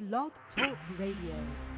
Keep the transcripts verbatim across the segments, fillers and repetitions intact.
Blog Talk Radio.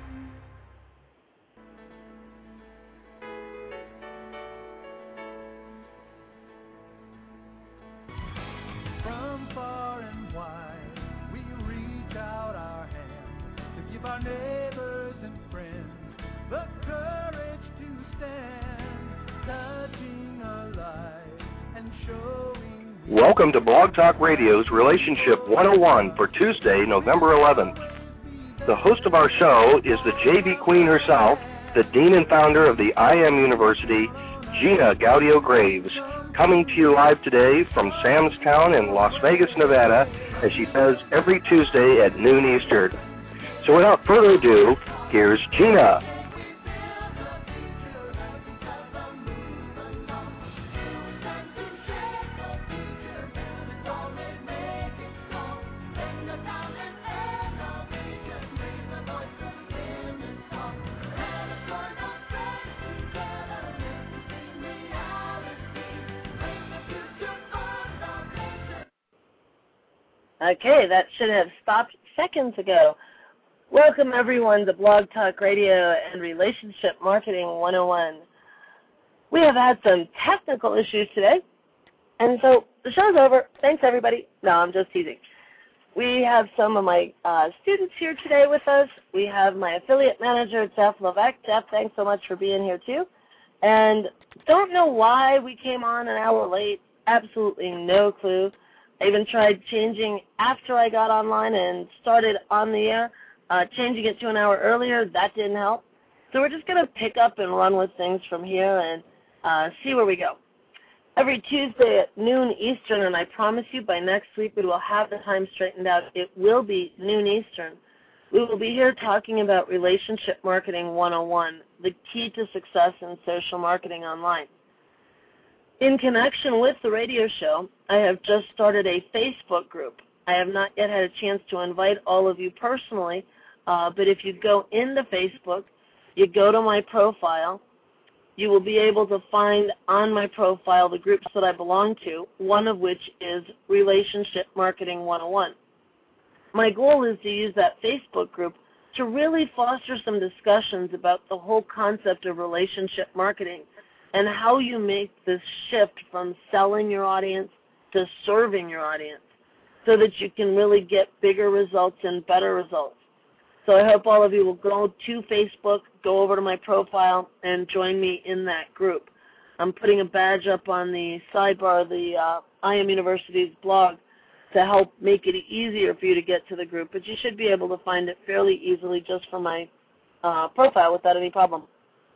From far and wide, we reach out our hands to give our neighbors and friends the courage to stand, touching our lives and showing. Welcome to Blog Talk Radio's Relationship one oh one for Tuesday, November eleventh. The host of our show is the J V Queen herself, the Dean and founder of the I M University, Gina Gaudio Graves, coming to you live today from Sam's Town in Las Vegas, Nevada, as she does every Tuesday at noon Eastern. So without further ado, here's Gina. Okay, that should have stopped seconds ago. Welcome, everyone, to Blog Talk Radio and Relationship Marketing one oh one. We have had some technical issues today, and so the show's over. Thanks, everybody. No, I'm just teasing. We have some of my uh, students here today with us. We have my affiliate manager, Jeff Levesque. Jeff, thanks so much for being here, too. And don't know why we came on an hour late. Absolutely no clue. I even tried changing after I got online and started on the air, uh, changing it to an hour earlier. That didn't help. So we're just going to pick up and run with things from here and uh, see where we go. Every Tuesday at noon Eastern, and I promise you by next week we will have the time straightened out. It will be noon Eastern. We will be here talking about Relationship Marketing one oh one, the key to success in social marketing online. In connection with the radio show, I have just started a Facebook group. I have not yet had a chance to invite all of you personally, uh, but if you go into Facebook, you go to my profile, you will be able to find on my profile the groups that I belong to, one of which is Relationship Marketing one oh one. My goal is to use that Facebook group to really foster some discussions about the whole concept of relationship marketing and how you make this shift from selling your audience to serving your audience so that you can really get bigger results and better results. So I hope all of you will go to Facebook, go over to my profile, and join me in that group. I'm putting a badge up on the sidebar of the uh, I M University's blog to help make it easier for you to get to the group, but you should be able to find it fairly easily just from my uh, profile without any problem.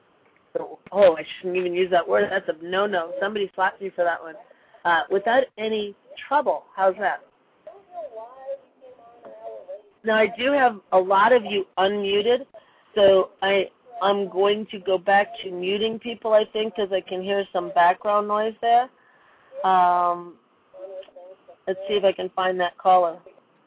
Oh, I shouldn't even use that word. That's a no-no. Somebody slapped me for that one. Uh, without any trouble. How's that? Now, I do have a lot of you unmuted, so I, I'm going to go back to muting people, I think, because I can hear some background noise there. Um, let's see if I can find that caller.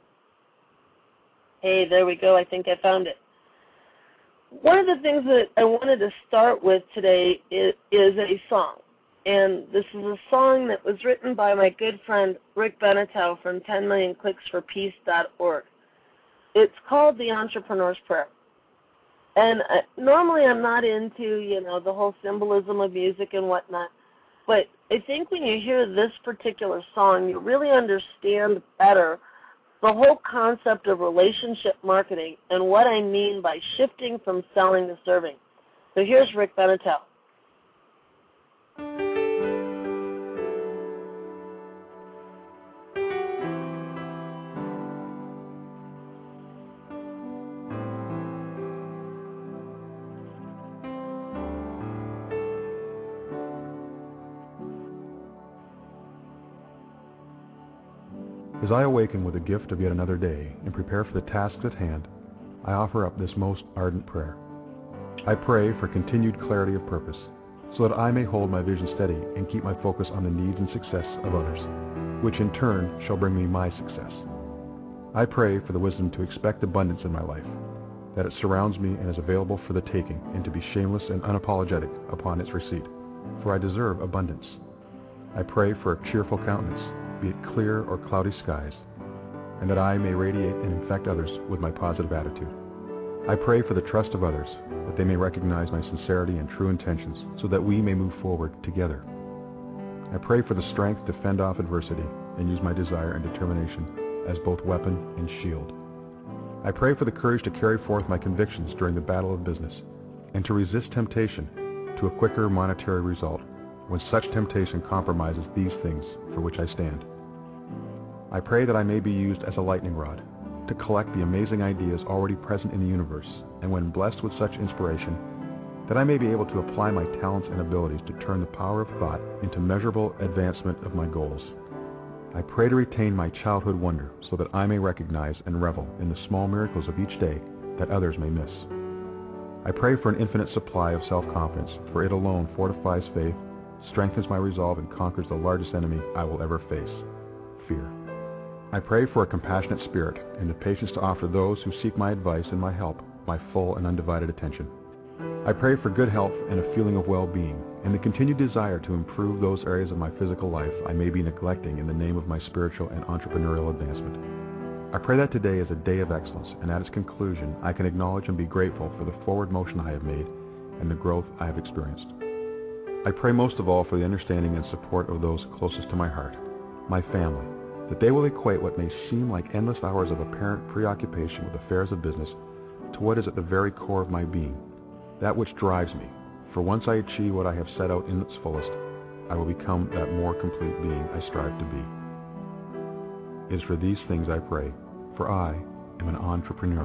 Hey, there we go. I think I found it. One of the things that I wanted to start with today is, is a song. And this is a song that was written by my good friend Rick Beneteau from ten million clicks for peace dot org. It's called The Entrepreneur's Prayer. And I, normally I'm not into, you know, the whole symbolism of music and whatnot. But I think when you hear this particular song, you really understand better the whole concept of relationship marketing and what I mean by shifting from selling to serving. So here's Rick Beneteau. As I awaken with the gift of yet another day and prepare for the tasks at hand, I offer up this most ardent prayer. I pray for continued clarity of purpose, so that I may hold my vision steady and keep my focus on the needs and success of others, which in turn shall bring me my success. I pray for the wisdom to expect abundance in my life, that it surrounds me and is available for the taking, and to be shameless and unapologetic upon its receipt, for I deserve abundance. I pray for a cheerful countenance, be it clear or cloudy skies, and that I may radiate and infect others with my positive attitude. I pray for the trust of others, that they may recognize my sincerity and true intentions, so that we may move forward together. I pray for the strength to fend off adversity and use my desire and determination as both weapon and shield. I pray for the courage to carry forth my convictions during the battle of business, and to resist temptation to a quicker monetary result when such temptation compromises these things for which I stand. I pray that I may be used as a lightning rod to collect the amazing ideas already present in the universe, and when blessed with such inspiration, that I may be able to apply my talents and abilities to turn the power of thought into measurable advancement of my goals. I pray to retain my childhood wonder so that I may recognize and revel in the small miracles of each day that others may miss. I pray for an infinite supply of self-confidence, for it alone fortifies faith, strengthens my resolve, and conquers the largest enemy I will ever face, fear. I pray for a compassionate spirit and the patience to offer those who seek my advice and my help my full and undivided attention. I pray for good health and a feeling of well-being, and the continued desire to improve those areas of my physical life I may be neglecting in the name of my spiritual and entrepreneurial advancement. I pray that today is a day of excellence, and at its conclusion I can acknowledge and be grateful for the forward motion I have made and the growth I have experienced. I pray most of all for the understanding and support of those closest to my heart, my family, that they will equate what may seem like endless hours of apparent preoccupation with affairs of business to what is at the very core of my being, that which drives me, for once I achieve what I have set out in its fullest, I will become that more complete being I strive to be. It is for these things I pray, for I am an entrepreneur.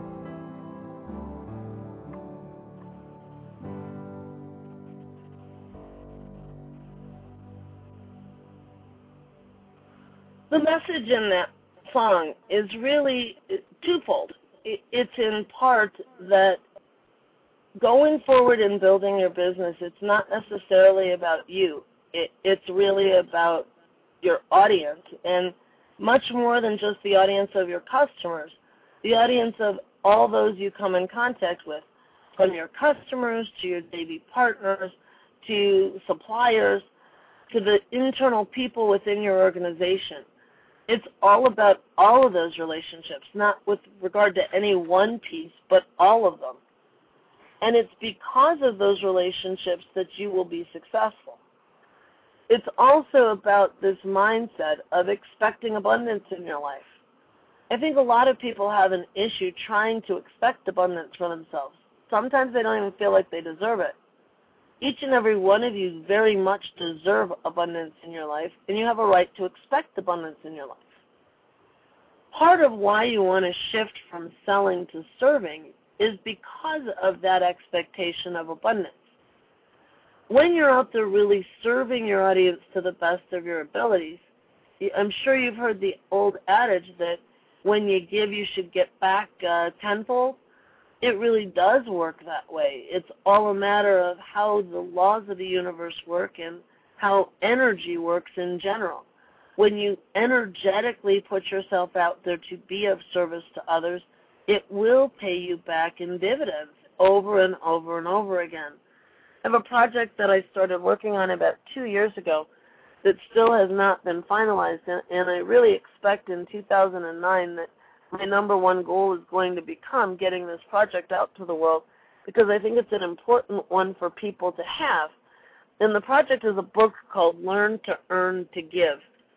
The message in that song is really twofold. It's in part that going forward and building your business, it's not necessarily about you. It, it's really about your audience, and much more than just the audience of your customers, the audience of all those you come in contact with, from your customers to your J V partners to suppliers to the internal people within your organization. It's all about all of those relationships, not with regard to any one piece, but all of them. And it's because of those relationships that you will be successful. It's also about this mindset of expecting abundance in your life. I think a lot of people have an issue trying to expect abundance for themselves. Sometimes they don't even feel like they deserve it. Each and every one of you very much deserve abundance in your life, and you have a right to expect abundance in your life. Part of why you want to shift from selling to serving is because of that expectation of abundance. When you're out there really serving your audience to the best of your abilities, I'm sure you've heard the old adage that when you give, you should get back uh, tenfold. It really does work that way. It's all a matter of how the laws of the universe work and how energy works in general. When you energetically put yourself out there to be of service to others, it will pay you back in dividends over and over and over again. I have a project that I started working on about two years ago that still has not been finalized, and I really expect in two thousand nine that my number one goal is going to become getting this project out to the world, because I think it's an important one for people to have. And the project is a book called Learn to Earn to Give.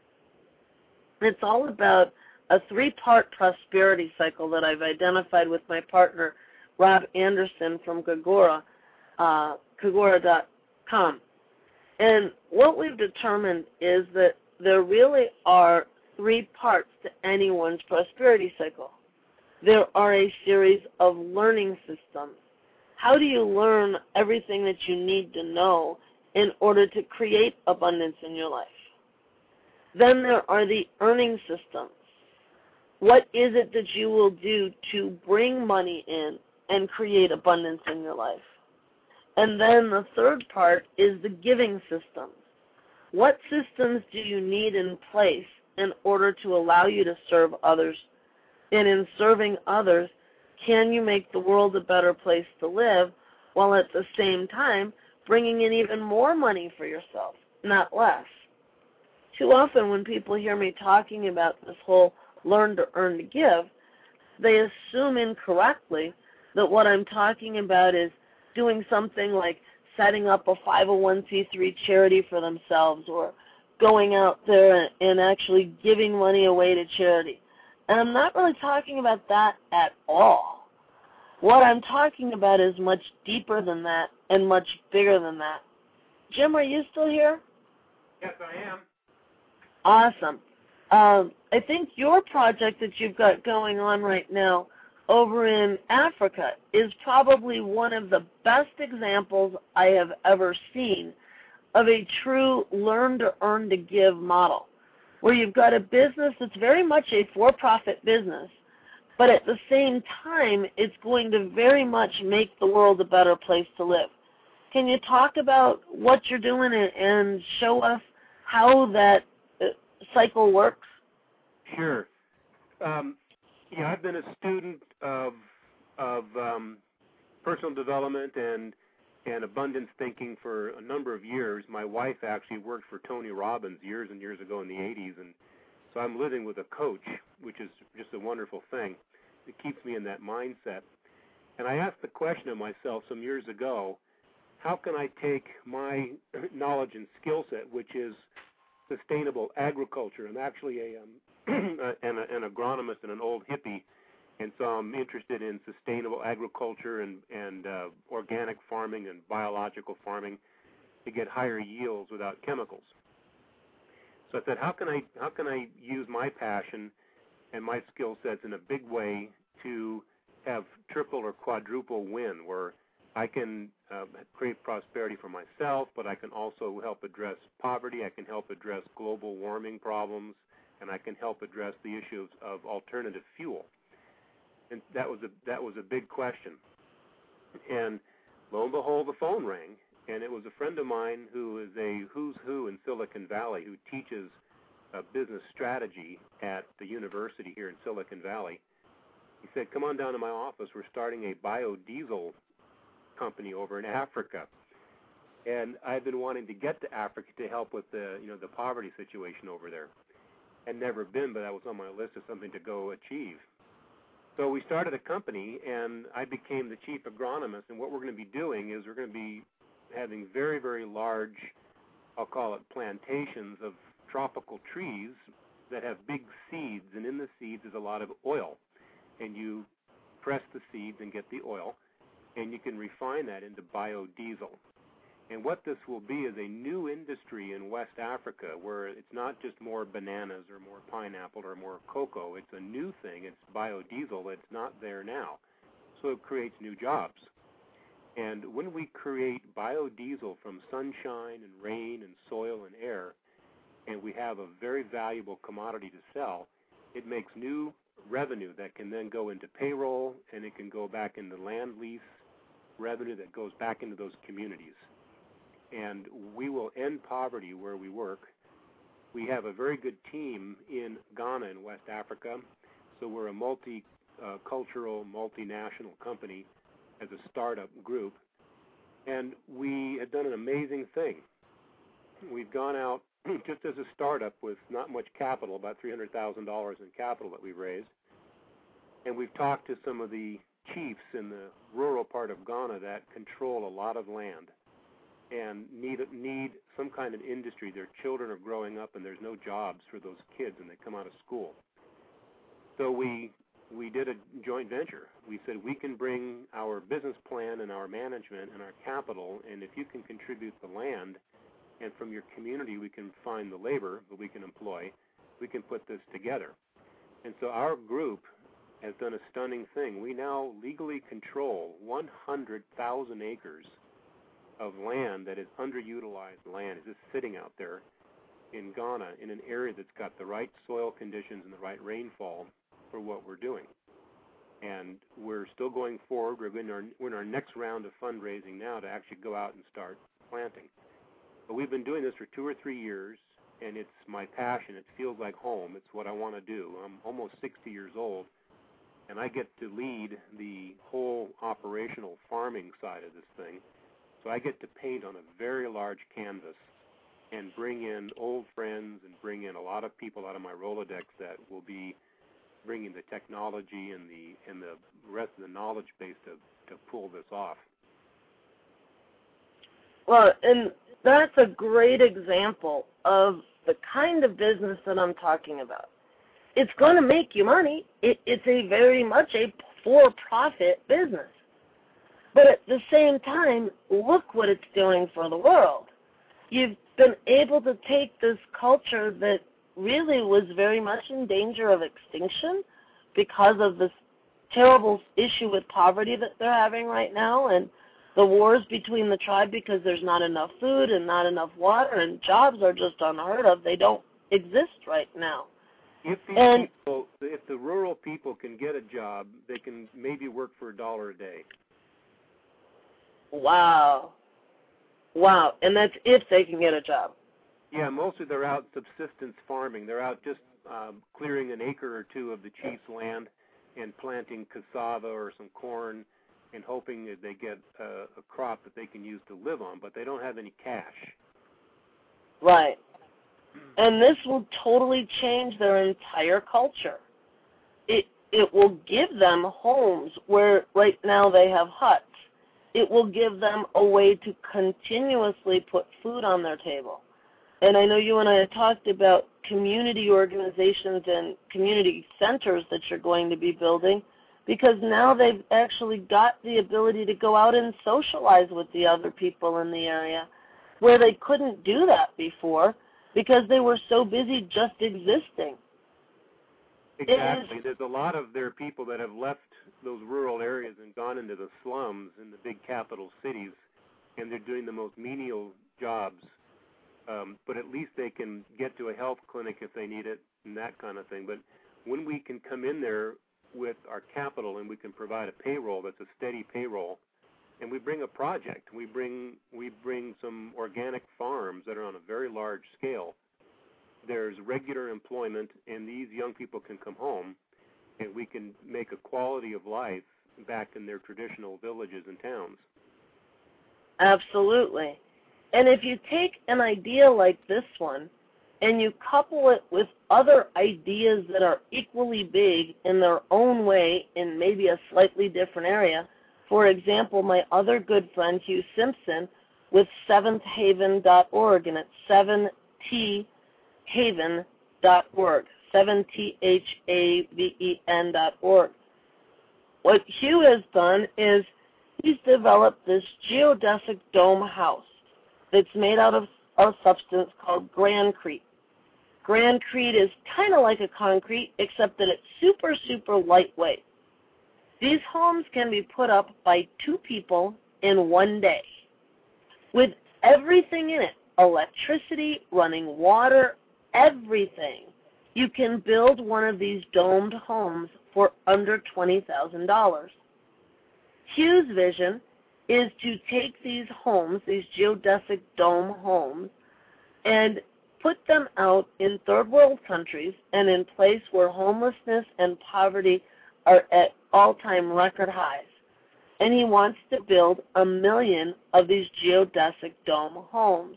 It's all about a three-part prosperity cycle that I've identified with my partner, Rob Anderson from Kagora, uh, Kagora dot com. And what we've determined is that there really are three parts to anyone's prosperity cycle. There are a series of learning systems. How do you learn everything that you need to know in order to create abundance in your life? Then there are the earning systems. What is it that you will do to bring money in and create abundance in your life? And then the third part is the giving systems. What systems do you need in place in order to allow you to serve others? And in serving others, can you make the world a better place to live while at the same time bringing in even more money for yourself, not less? Too often when people hear me talking about this whole learn to earn to give, they assume incorrectly that what I'm talking about is doing something like setting up a five oh one c three charity for themselves or going out there and actually giving money away to charity. And I'm not really talking about that at all. What I'm talking about is much deeper than that and much bigger than that. Jim, are you still here? Yes, I am. Awesome. Um, I think your project that you've got going on right now over in Africa is probably one of the best examples I have ever seen of a true learn to earn to give model, where you've got a business that's very much a for-profit business, but at the same time, it's going to very much make the world a better place to live. Can you talk about what you're doing and show us how that cycle works? Sure. Um, yeah, I've been a student of of um, personal development and and abundance thinking for a number of years. My wife actually worked for Tony Robbins years and years ago in the eighties, and so I'm living with a coach, which is just a wonderful thing. It keeps me in that mindset. And I asked the question of myself some years ago, how can I take my knowledge and skill set, which is sustainable agriculture? I'm actually a, um, an, an agronomist and an old hippie, and so I'm interested in sustainable agriculture and, and uh, organic farming and biological farming to get higher yields without chemicals. So I said, how can I how can I use my passion and my skill sets in a big way to have triple or quadruple win, where I can uh, create prosperity for myself, but I can also help address poverty, I can help address global warming problems, and I can help address the issues of alternative fuel. And that was a that was a big question. And lo and behold, the phone rang, and it was a friend of mine who is a who's who in Silicon Valley who teaches uh, business strategy at the university here in Silicon Valley. He said, come on down to my office. We're starting a biodiesel company over in Africa. And I've been wanting to get to Africa to help with the, you know, the poverty situation over there. I'd never been, but that was on my list of something to go achieve. So we started a company, and I became the chief agronomist. And what we're going to be doing is we're going to be having very, very large, I'll call it plantations of tropical trees that have big seeds, and in the seeds is a lot of oil. And you press the seeds and get the oil, and you can refine that into biodiesel. And what this will be is a new industry in West Africa where it's not just more bananas or more pineapple or more cocoa. It's a new thing. It's biodiesel that's not there now. So it creates new jobs. And when we create biodiesel from sunshine and rain and soil and air, and we have a very valuable commodity to sell, it makes new revenue that can then go into payroll, and it can go back into land lease revenue that goes back into those communities. And we will end poverty where we work. We have a very good team in Ghana in West Africa, so we're a multicultural, multinational company as a startup group, and we have done an amazing thing. We've gone out just as a startup with not much capital, about three hundred thousand dollars in capital that we've raised, and we've talked to some of the chiefs in the rural part of Ghana that control a lot of land and need need some kind of industry. Their children are growing up, and there's no jobs for those kids when they come out of school. So we we did a joint venture. We said we can bring our business plan and our management and our capital, and if you can contribute the land, and from your community we can find the labor that we can employ, we can put this together. And so our group has done a stunning thing. We now legally control one hundred thousand acres of land that is underutilized land. Is just sitting out there in Ghana in an area that's got the right soil conditions and the right rainfall for what we're doing. And we're still going forward. We're in our, we're in our next round of fundraising now to actually go out and start planting. But we've been doing this for two or three years, and it's my passion. It feels like home. It's what I want to do. I'm almost sixty years old, and I get to lead the whole operational farming side of this thing. So I get to paint on a very large canvas and bring in old friends and bring in a lot of people out of my Rolodex that will be bringing the technology and the and the rest of the knowledge base to to pull this off. Well, and that's a great example of the kind of business that I'm talking about. It's going to make you money. It, it's a very much a for-profit business. But at the same time, look what it's doing for the world. You've been able to take this culture that really was very much in danger of extinction because of this terrible issue with poverty that they're having right now, and the wars between the tribe because there's not enough food and not enough water, and jobs are just unheard of. They don't exist right now. If these and, people, if the rural people can get a job, they can maybe work for a dollar a day. Wow. Wow. And that's if they can get a job. Yeah, mostly they're out subsistence farming. They're out just um, clearing an acre or two of the chief's land and planting cassava or some corn and hoping that they get uh, a crop that they can use to live on, but they don't have any cash. Right. And this will totally change their entire culture. It it will give them homes where right now they have huts. It will give them a way to continuously put food on their table. And I know you and I have talked about community organizations and community centers that you're going to be building, because now they've actually got the ability to go out and socialize with the other people in the area, where they couldn't do that before because they were so busy just existing. Exactly. There's a lot of their people that have left those rural areas and gone into the slums in the big capital cities, and they're doing the most menial jobs. Um, but at least they can get to a health clinic if they need it and that kind of thing. But when we can come in there with our capital and we can provide a payroll that's a steady payroll, and we bring a project, we bring we bring some organic farms that are on a very large scale, there's regular employment, and these young people can come home, and we can make a quality of life back in their traditional villages and towns. Absolutely. And if you take an idea like this one and you couple it with other ideas that are equally big in their own way in maybe a slightly different area, for example, my other good friend Hugh Simpson with seventh haven dot org, and it's seven T haven dot org, seven T H A V E N dot org. What Hugh has done is he's developed this geodesic dome house that's made out of a substance called Grancrete. Grancrete is kind of like a concrete, except that it's super, super lightweight. These homes can be put up by two people in one day with everything in it, electricity, running water, everything. You can build one of these domed homes for under twenty thousand dollars. Hugh's vision is to take these homes, these geodesic dome homes, and put them out in third world countries and in places where homelessness and poverty are at all-time record highs. And he wants to build a million of these geodesic dome homes.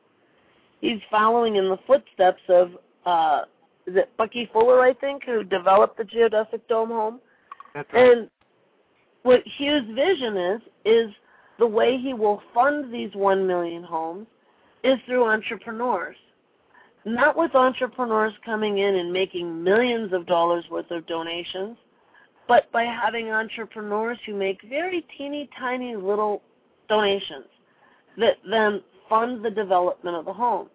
He's following in the footsteps of, uh, is it Bucky Fuller, I think, who developed the geodesic dome home? That's right. And what Hugh's vision is, is the way he will fund these one million homes is through entrepreneurs. Not with entrepreneurs coming in and making millions of dollars worth of donations, but by having entrepreneurs who make very teeny tiny little donations that then fund the development of the homes.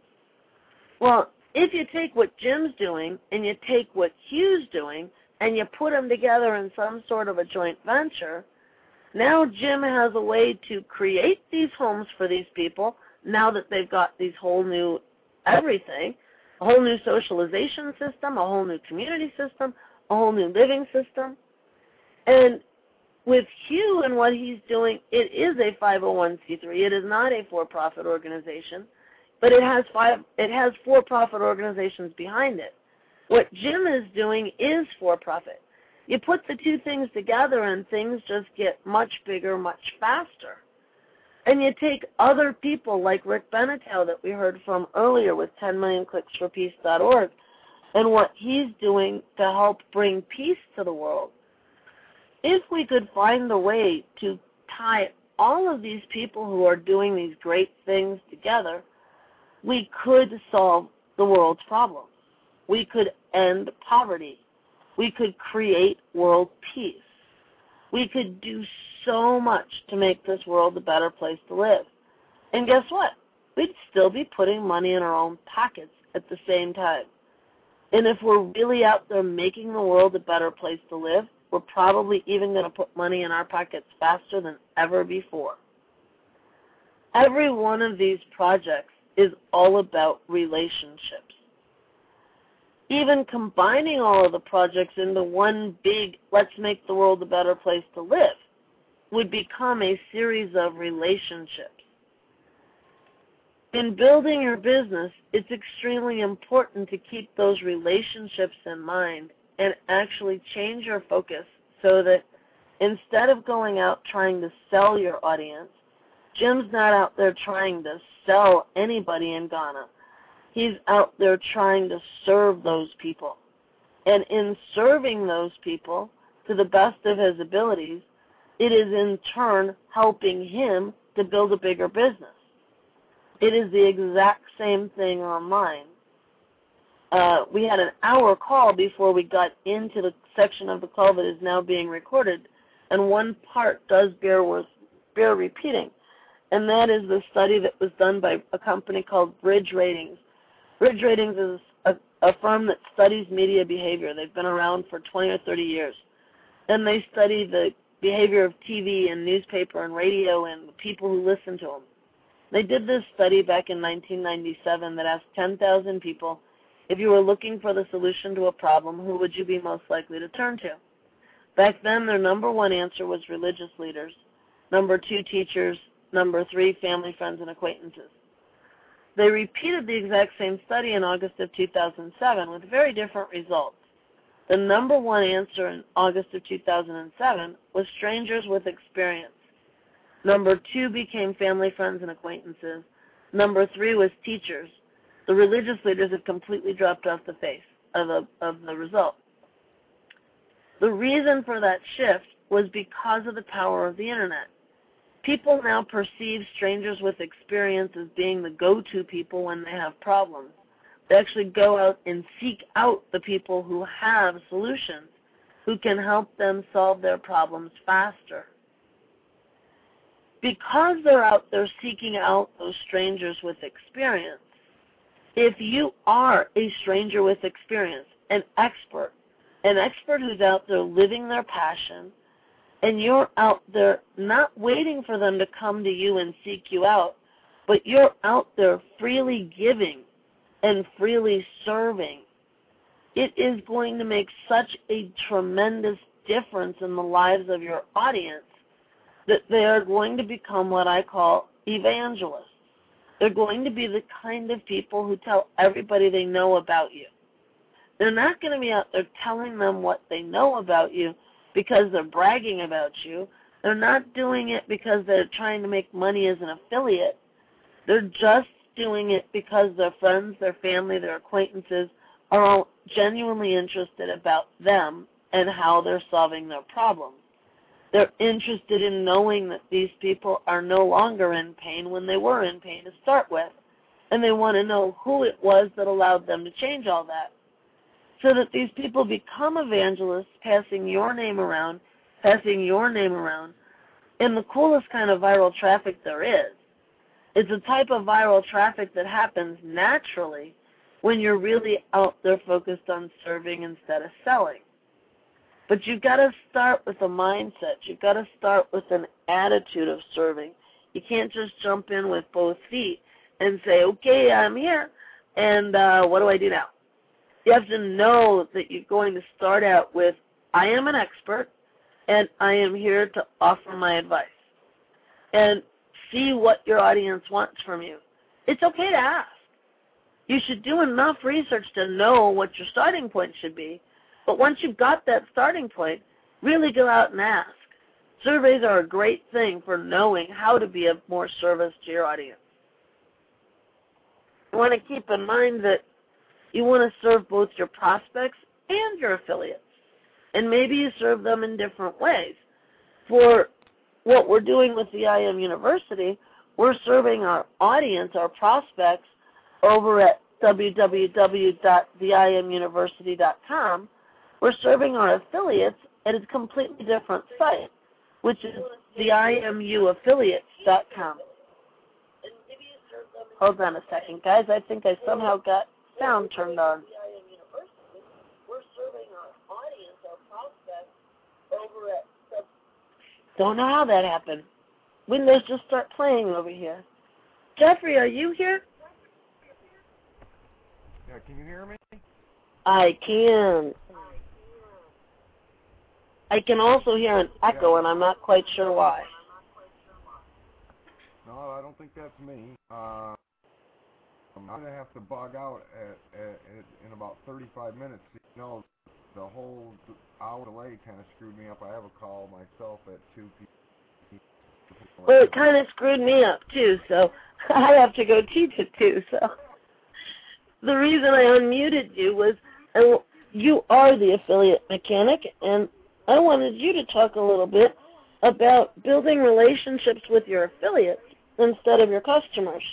Well, if you take what Jim's doing and you take what Hugh's doing and you put them together in some sort of a joint venture, now Jim has a way to create these homes for these people now that they've got these whole new everything, a whole new socialization system, a whole new community system, a whole new living system. And with Hugh and what he's doing, it is a five oh one c three. It is not a for-profit organization, but it has five. It has for-profit organizations behind it. What Jim is doing is for-profit. You put the two things together and things just get much bigger, much faster. And you take other people like Rick Beneteau that we heard from earlier with ten million clicks for peace dot org, and what he's doing to help bring peace to the world. If we could find a way to tie all of these people who are doing these great things together, we could solve the world's problems. We could end poverty. We could create world peace. We could do so much to make this world a better place to live. And guess what? We'd still be putting money in our own pockets at the same time. And if we're really out there making the world a better place to live, we're probably even going to put money in our pockets faster than ever before. Every one of these projects is all about relationships. Even combining all of the projects into one big, let's make the world a better place to live, would become a series of relationships. In building your business, it's extremely important to keep those relationships in mind and actually change your focus so that instead of going out trying to sell your audience, Jim's not out there trying to sell anybody in Ghana. He's out there trying to serve those people. And in serving those people to the best of his abilities, it is in turn helping him to build a bigger business. It is the exact same thing online. Uh, we had an hour call before we got into the section of the call that is now being recorded, and one part does bear, worth, bear repeating, and that is the study that was done by a company called Bridge Ratings. Bridge Ratings is a, a firm that studies media behavior. They've been around for twenty or thirty years, and they study the behavior of T V and newspaper and radio and the people who listen to them. They did this study back in nineteen ninety-seven that asked ten thousand people, if you were looking for the solution to a problem, who would you be most likely to turn to? Back then, their number one answer was religious leaders, number two, teachers, number three, family, friends, and acquaintances. They repeated the exact same study in August of two thousand seven with very different results. The number one answer in August of two thousand seven was strangers with experience. Number two became family, friends, and acquaintances. Number three was teachers. The religious leaders have completely dropped off the face of the, of the result. The reason for that shift was because of the power of the Internet. People now perceive strangers with experience as being the go-to people when they have problems. They actually go out and seek out the people who have solutions, who can help them solve their problems faster. Because they're out there seeking out those strangers with experience, if you are a stranger with experience, an expert, an expert who's out there living their passion, and you're out there not waiting for them to come to you and seek you out, but you're out there freely giving and freely serving, it is going to make such a tremendous difference in the lives of your audience that they are going to become what I call evangelists. They're going to be the kind of people who tell everybody they know about you. They're not going to be out there telling them what they know about you because they're bragging about you. They're not doing it because they're trying to make money as an affiliate. They're just doing it because their friends, their family, their acquaintances are all genuinely interested about them and how they're solving their problems. They're interested in knowing that these people are no longer in pain when they were in pain to start with, and they want to know who it was that allowed them to change all that. So that these people become evangelists, passing your name around, passing your name around, in the coolest kind of viral traffic there is. It's a type of viral traffic that happens naturally when you're really out there focused on serving instead of selling. But you've got to start with a mindset. You've got to start with an attitude of serving. You can't just jump in with both feet and say, okay, I'm here, and uh, what do I do now? You have to know that you're going to start out with, I am an expert, and I am here to offer my advice. And see what your audience wants from you. It's okay to ask. You should do enough research to know what your starting point should be. But once you've got that starting point, really go out and ask. Surveys are a great thing for knowing how to be of more service to your audience. You want to keep in mind that You want to serve both your prospects and your affiliates. And maybe you serve them in different ways. For what we're doing with the I M University, we're serving our audience, our prospects, over at w w w dot the i m university dot com. We're serving our affiliates at a completely different site, which is the i m u affiliates dot com. Hold on a second, guys. I think I somehow got sound turned on. We're serving our audience, our prospects, over at the... Don't know how that happened. Windows just start playing over here. Jeffrey, are you here? Yeah, can you hear me? I can. I can also hear an echo, and I'm not quite sure why. No, I don't think that's me. Uh, I'm going to have to bug out at, at, at, in about thirty-five minutes. You know, the whole hour delay kind of screwed me up. I have a call myself at two p m Well, it kind of screwed me up, too, so I have to go teach it, too. So the reason I unmuted you was I, you are the affiliate mechanic, and I wanted you to talk a little bit about building relationships with your affiliates instead of your customers.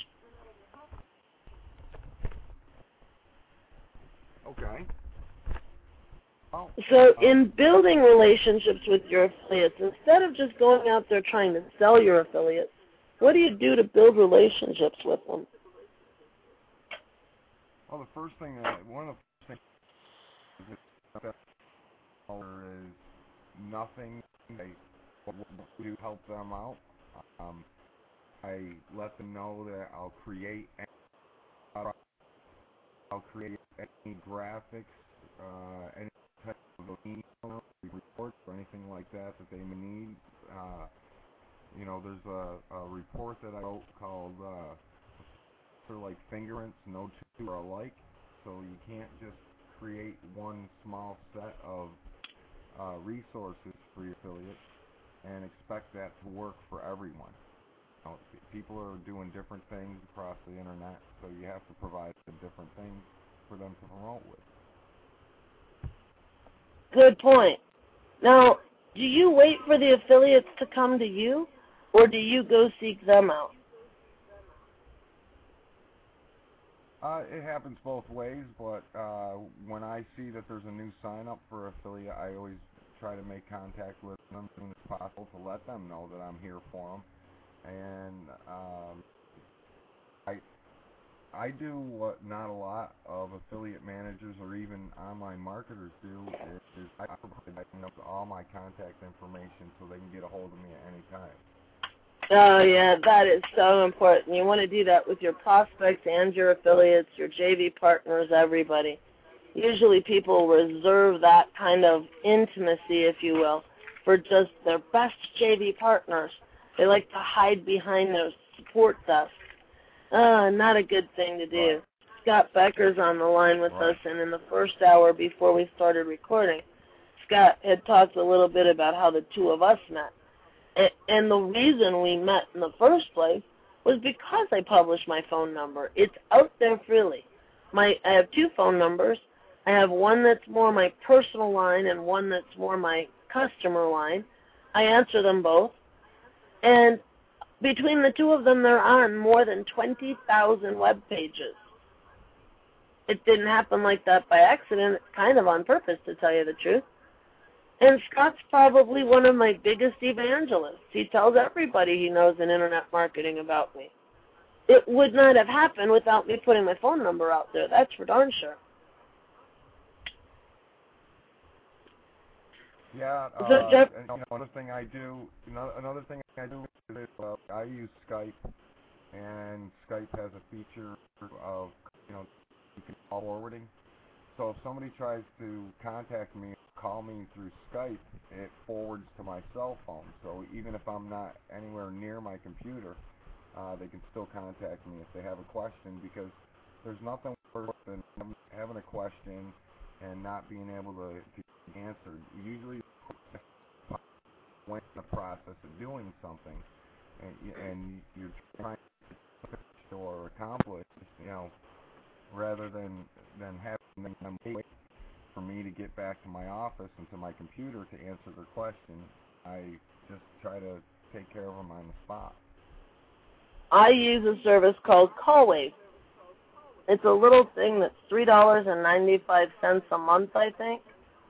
Okay. Oh, So uh, in building relationships with your affiliates, instead of just going out there trying to sell your affiliates, what do you do to build relationships with them? well, the first thing, that, one of the first things that is nothing. They do help them out. Um, I let them know that I'll create, I'll create any graphics, uh, any type of email reports or anything like that that they may need. Uh, you know, there's a, a report that I wrote called uh, sort of like fingerprints. No two are alike, so you can't just create one small set of uh, resources for your affiliates and expect that to work for everyone. You know, people are doing different things across the internet, so you have to provide them different things for them to promote with. Good point. Now, do you wait for the affiliates to come to you, or do you go seek them out? Uh, it happens both ways, but uh, when I see that there's a new sign-up for affiliate, I always try to make contact with them as soon as possible to let them know that I'm here for them. And um, I I do what not a lot of affiliate managers or even online marketers do is, is I provide all my contact information so they can get a hold of me at any time. Oh, yeah, that is so important. You want to do that with your prospects and your affiliates, your J V partners, everybody. Usually people reserve that kind of intimacy, if you will, for just their best J V partners. They like to hide behind their support desk. Uh, not a good thing to do. Right. Scott Becker's on the line with Right. us, and in the first hour before we started recording, Scott had talked a little bit about how the two of us met. And the reason we met in the first place was because I published my phone number. It's out there freely. My I have two phone numbers. I have one that's more my personal line and one that's more my customer line. I answer them both. And between the two of them, they're on more than twenty thousand web pages. It didn't happen like that by accident. It's kind of on purpose, to tell you the truth. And Scott's probably one of my biggest evangelists. He tells everybody he knows in internet marketing about me. It would not have happened without me putting my phone number out there. That's for darn sure. Yeah, uh, So, Jeff, and, you know, another thing I do, another, another thing I do is uh, I use Skype, and Skype has a feature of, you know, you can call forwarding. So if somebody tries to contact me, call me through Skype, it forwards to my cell phone. So even if I'm not anywhere near my computer, uh, they can still contact me if they have a question, because there's nothing worse than having a question and not being able to, to be answered. Usually when in the process of doing something and, and you're trying to or accomplish, you know, rather than than having them wait for me to get back to my office and to my computer to answer their question. I just try to take care of them on the spot. I use a service called CallWave. It's a little thing that's three dollars and ninety-five cents a month, I think.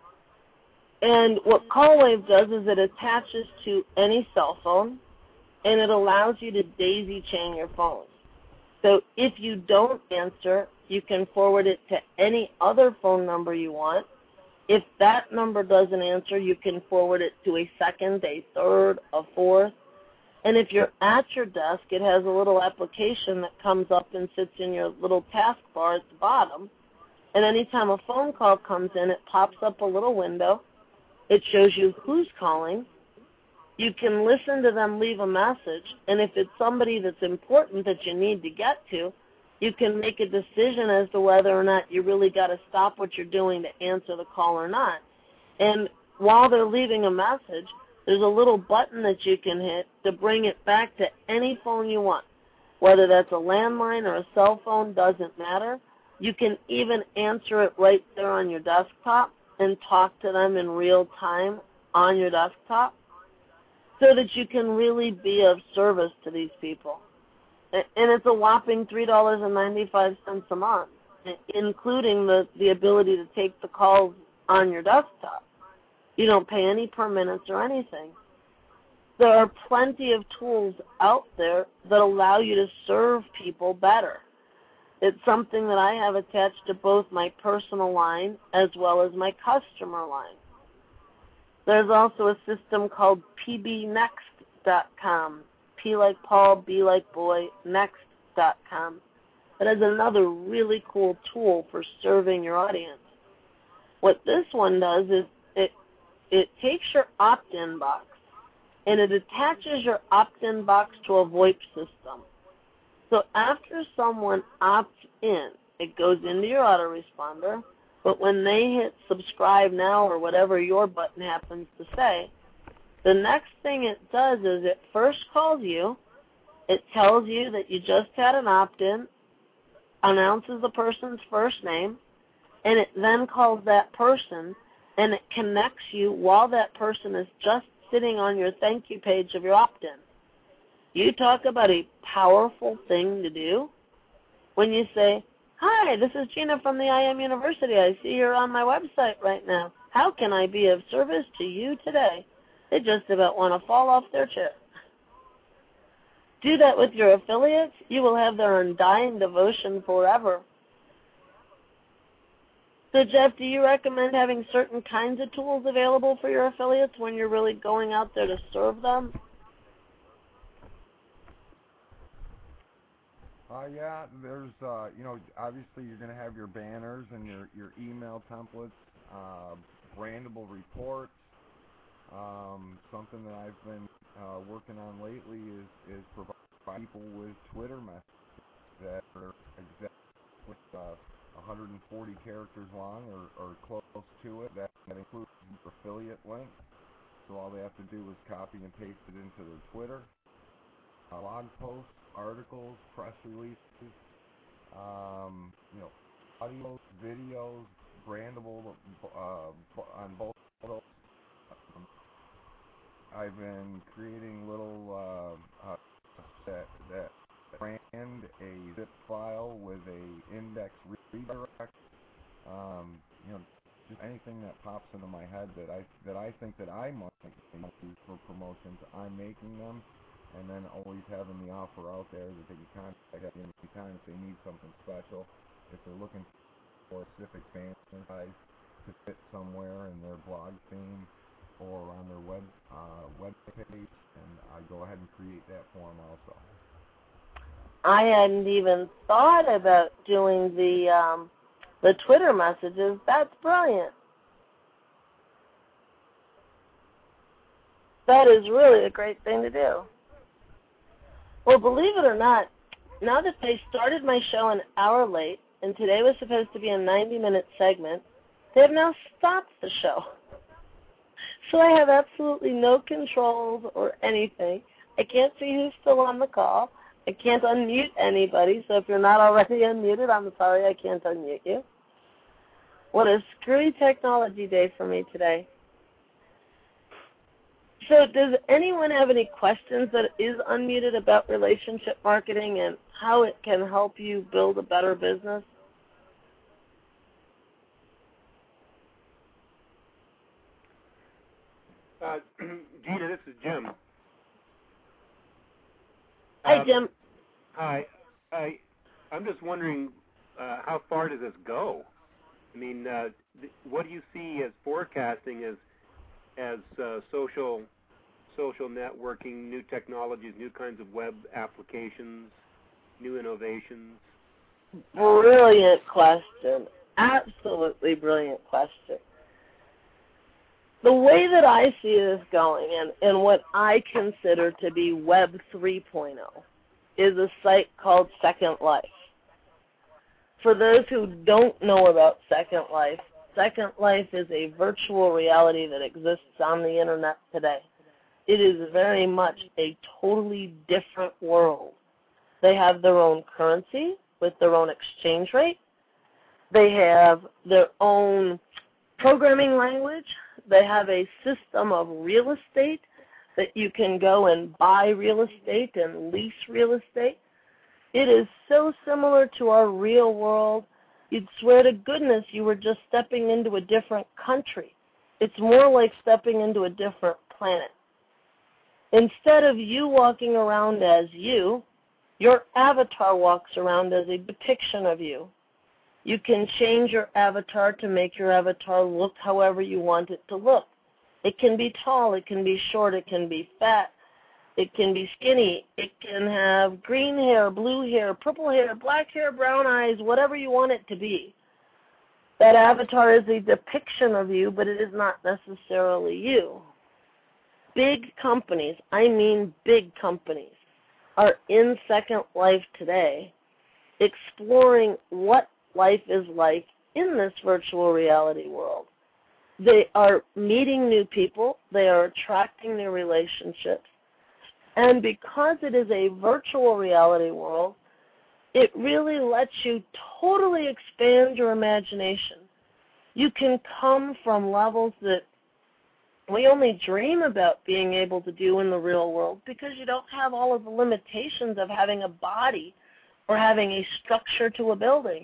And what CallWave does is it attaches to any cell phone, and it allows you to daisy chain your phone. So if you don't answer, you can forward it to any other phone number you want. If that number doesn't answer, you can forward it to a second, a third, a fourth. And if you're at your desk, it has a little application that comes up and sits in your little taskbar at the bottom. And anytime a phone call comes in, it pops up a little window. It shows you who's calling. You can listen to them leave a message. And if it's somebody that's important that you need to get to, you can make a decision as to whether or not you really got to stop what you're doing to answer the call or not. And while they're leaving a message, there's a little button that you can hit to bring it back to any phone you want. Whether that's a landline or a cell phone, doesn't matter. You can even answer it right there on your desktop and talk to them in real time on your desktop so that you can really be of service to these people. And it's a whopping three dollars and ninety-five cents a month, including the, the ability to take the calls on your desktop. You don't pay any per minutes or anything. There are plenty of tools out there that allow you to serve people better. It's something that I have attached to both my personal line as well as my customer line. There's also a system called P B next dot com. P like Paul, B like boy, next dot com. That is another really cool tool for serving your audience. What this one does is it it takes your opt-in box and it attaches your opt-in box to a VoIP system. So after someone opts in, it goes into your autoresponder, but when they hit subscribe now or whatever your button happens to say, the next thing it does is it first calls you, it tells you that you just had an opt-in, announces the person's first name, and it then calls that person, and it connects you while that person is just sitting on your thank you page of your opt-in. You talk about a powerful thing to do when you say, hi, this is Gina from the I M University. I see you're on my website right now. How can I be of service to you today? They just about want to fall off their chair. Do that with your affiliates. You will have their undying devotion forever. So, Jeff, do you recommend having certain kinds of tools available for your affiliates when you're really going out there to serve them? Uh, yeah, there's, uh, you know, obviously you're going to have your banners and your, your email templates, uh, brandable reports. Um, something that I've been uh, working on lately is, is provide people with Twitter messages that are exactly uh, one hundred forty characters long or, or close to it. That, that includes affiliate links. So all they have to do is copy and paste it into their Twitter. Uh, blog posts, articles, press releases, um, you know, audio, videos, brandable uh, on both of those. Um, I've been creating little uh, uh, that that brand a zip file with a index redirect. Um, you know, just anything that pops into my head that I that I think that I might use for promotions. I'm making them, and then always having the offer out there that they can contact me anytime if they need something special. If they're looking for a specific fan size to fit somewhere in their blog theme or on their web uh, web page, and I go ahead and create that for them also. I hadn't even thought about doing the um, the Twitter messages. That's brilliant. That is really a great thing to do. Well, believe it or not, now that they started my show an hour late, and today was supposed to be a ninety-minute segment, they have now stopped the show. So I have absolutely no controls or anything. I can't see who's still on the call. I can't unmute anybody, so if you're not already unmuted, I'm sorry I can't unmute you. What a screwy technology day for me today. So does anyone have any questions that is unmuted about relationship marketing and how it can help you build a better business? Uh, Gina, this is Jim. Hi, um, Jim. Hi. I, I'm just wondering, uh, how far does this go? I mean, uh, th- what do you see as forecasting as as uh, social social networking, new technologies, new kinds of web applications, new innovations? Brilliant question. Absolutely brilliant question. The way that I see this going, and, and what I consider to be Web three point oh, is a site called Second Life. For those who don't know about Second Life, Second Life is a virtual reality that exists on the internet today. It is very much a totally different world. They have their own currency with their own exchange rate. They have their own programming language. They have a system of real estate that you can go and buy real estate and lease real estate. It is so similar to our real world, you'd swear to goodness you were just stepping into a different country. It's more like stepping into a different planet. Instead of you walking around as you, your avatar walks around as a depiction of you. You can change your avatar to make your avatar look however you want it to look. It can be tall, it can be short, it can be fat, it can be skinny, it can have green hair, blue hair, purple hair, black hair, brown eyes, whatever you want it to be. That avatar is a depiction of you, but it is not necessarily you. Big companies, I mean big companies, are in Second Life today exploring what life is like in this virtual reality world. They are meeting new people. They are attracting new relationships. And because it is a virtual reality world, it really lets you totally expand your imagination. You can come from levels that we only dream about being able to do in the real world because you don't have all of the limitations of having a body or having a structure to a building.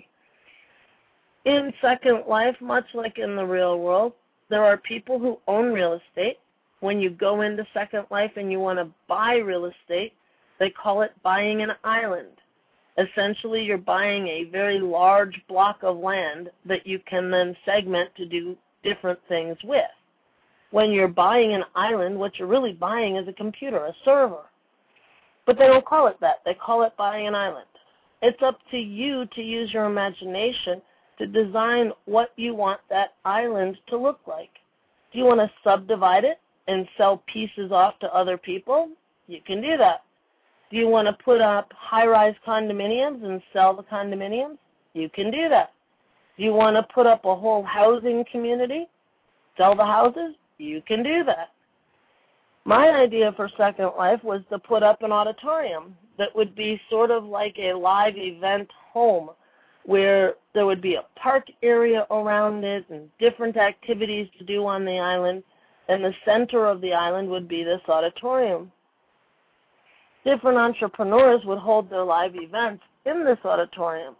In Second Life, much like in the real world, there are people who own real estate. When you go into Second Life and you want to buy real estate, they call it buying an island. Essentially, you're buying a very large block of land that you can then segment to do different things with. When you're buying an island, what you're really buying is a computer, a server. But they don't call it that. They call it buying an island. It's up to you to use your imagination to design what you want that island to look like. Do you want to subdivide it and sell pieces off to other people? You can do that. Do you want to put up high-rise condominiums and sell the condominiums? You can do that. Do you want to put up a whole housing community, sell the houses? You can do that. My idea for Second Life was to put up an auditorium that would be sort of like a live event home where there would be a park area around it and different activities to do on the island, and the center of the island would be this auditorium. Different entrepreneurs would hold their live events in this auditorium.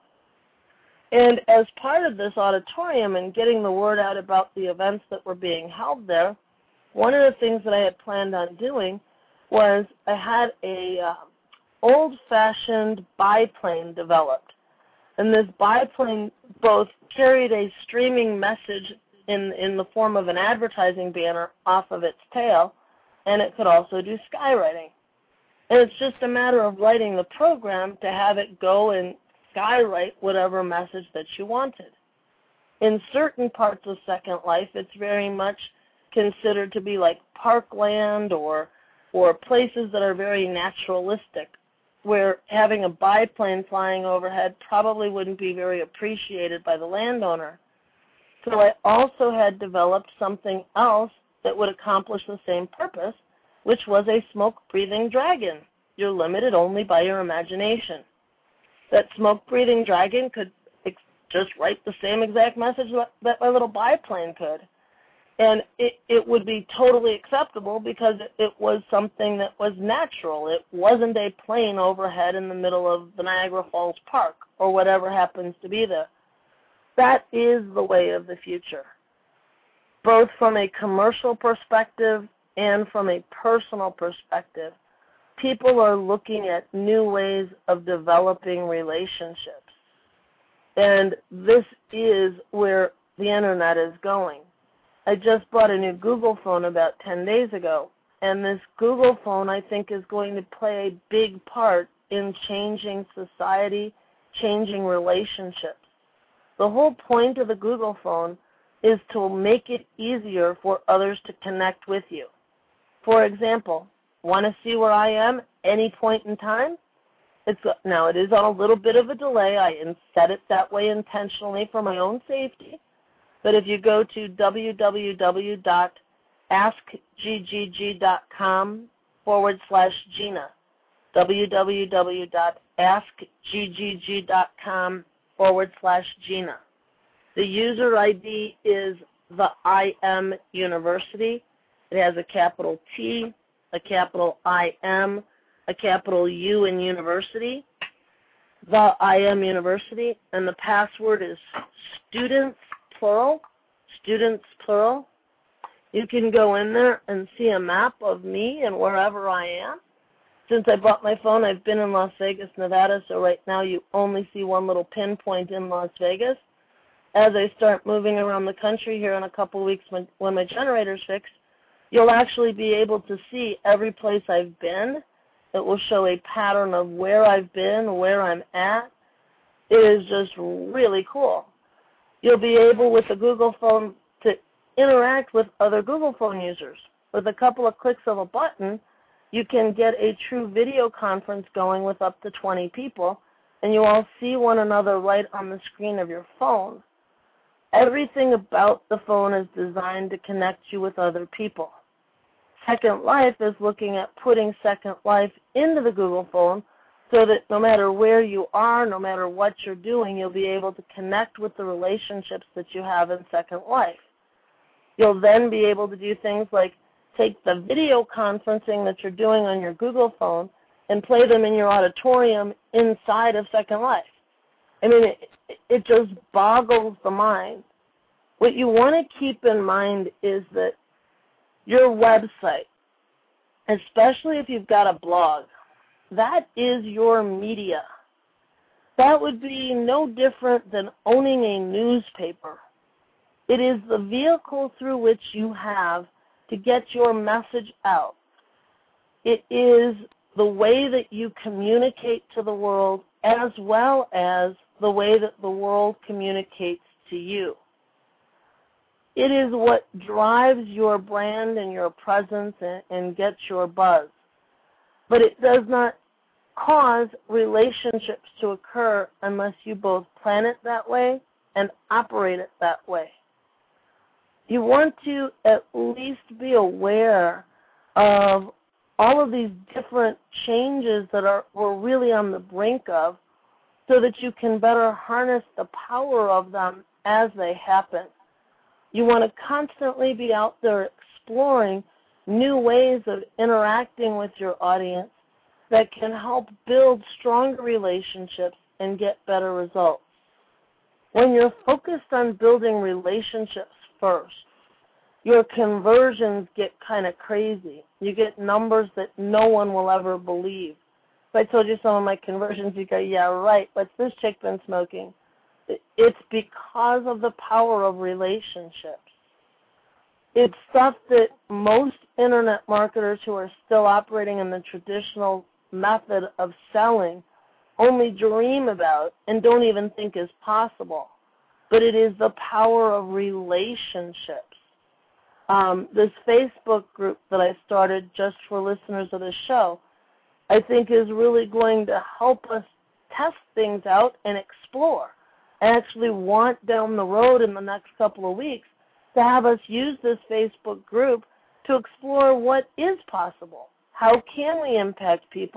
And as part of this auditorium and getting the word out about the events that were being held there, one of the things that I had planned on doing was I had a uh, old-fashioned biplane developed. And this biplane both carried a streaming message in, in the form of an advertising banner off of its tail, and it could also do skywriting. And it's just a matter of writing the program to have it go and skywrite whatever message that you wanted. In certain parts of Second Life, it's very much considered to be like parkland or, or places that are very naturalistic, where having a biplane flying overhead probably wouldn't be very appreciated by the landowner. So I also had developed something else that would accomplish the same purpose, which was a smoke-breathing dragon. you're limited only by your imagination. That smoke-breathing dragon could ex- just write the same exact message that my little biplane could. And it, it would be totally acceptable because it, it was something that was natural. It wasn't a plane overhead in the middle of the Niagara Falls Park or whatever happens to be there. That is the way of the future, both from a commercial perspective and from a personal perspective. People are looking at new ways of developing relationships. And this is where the Internet is going. I just bought a new Google phone about ten days ago, and this Google phone, I think, is going to play a big part in changing society, changing relationships. The whole point of the Google phone is to make it easier for others to connect with you. For example, want to see where I am any point in time? It's now, it is on a little bit of a delay. I set it that way intentionally for my own safety. But if you go to www.askggg.com forward slash Gina, www.askggg.com forward slash Gina. The user I D is the I M University. It has a capital T, a capital I M, a capital U in University, the I M University, and the password is students, plural, students, plural. You can go in there and see a map of me and wherever I am. Since I bought my phone, I've been in Las Vegas, Nevada, so right now you only see one little pinpoint in Las Vegas. As I start moving around the country here in a couple of weeks when, when my generator's fixed, you'll actually be able to see every place I've been. It will show a pattern of where I've been, where I'm at. It is just really cool. You'll be able, with the Google phone, to interact with other Google phone users. With a couple of clicks of a button, you can get a true video conference going with up to twenty people, and you all see one another right on the screen of your phone. Everything about the phone is designed to connect you with other people. Second Life is looking at putting Second Life into the Google phone so that no matter where you are, no matter what you're doing, you'll be able to connect with the relationships that you have in Second Life. You'll then be able to do things like take the video conferencing that you're doing on your Google phone and play them in your auditorium inside of Second Life. I mean, it, it just boggles the mind. What you want to keep in mind is that your website, especially if you've got a blog, that is your media. That would be no different than owning a newspaper. It is the vehicle through which you have to get your message out. It is the way that you communicate to the world as well as the way that the world communicates to you. It is what drives your brand and your presence and, and gets your buzz. But it does not cause relationships to occur unless you both plan it that way and operate it that way. You want to at least be aware of all of these different changes that are we're really on the brink of so that you can better harness the power of them as they happen. You want to constantly be out there exploring new ways of interacting with your audience that can help build stronger relationships and get better results. When you're focused on building relationships first, your conversions get kind of crazy. You get numbers that no one will ever believe. If I told you some of my conversions, you go, yeah, right, what's this chick been smoking? It's because of the power of relationships. It's stuff that most internet marketers who are still operating in the traditional method of selling only dream about and don't even think is possible. But it is the power of relationships. Um, this Facebook group that I started just for listeners of this show, I think is really going to help us test things out and explore. I actually want down the road in the next couple of weeks to have us use this Facebook group to explore what is possible. How can we impact people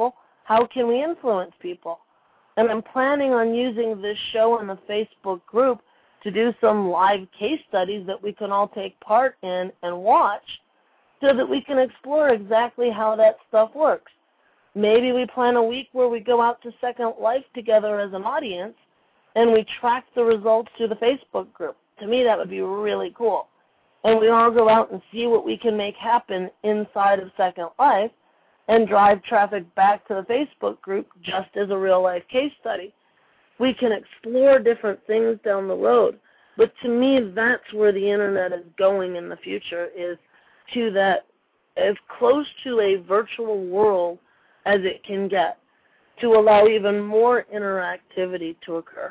How can we influence people? And I'm planning on using this show in the Facebook group to do some live case studies that we can all take part in and watch so that we can explore exactly how that stuff works. Maybe we plan a week where we go out to Second Life together as an audience and we track the results through the Facebook group. To me, that would be really cool. And we all go out and see what we can make happen inside of Second Life and drive traffic back to the Facebook group just as a real-life case study. We can explore different things down the road. But to me, that's where the Internet is going in the future, is to that as close to a virtual world as it can get, to allow even more interactivity to occur.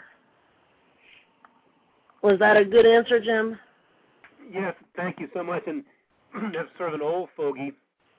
Was that a good answer, Jim? Yes, thank you so much. And as sort of an old fogey,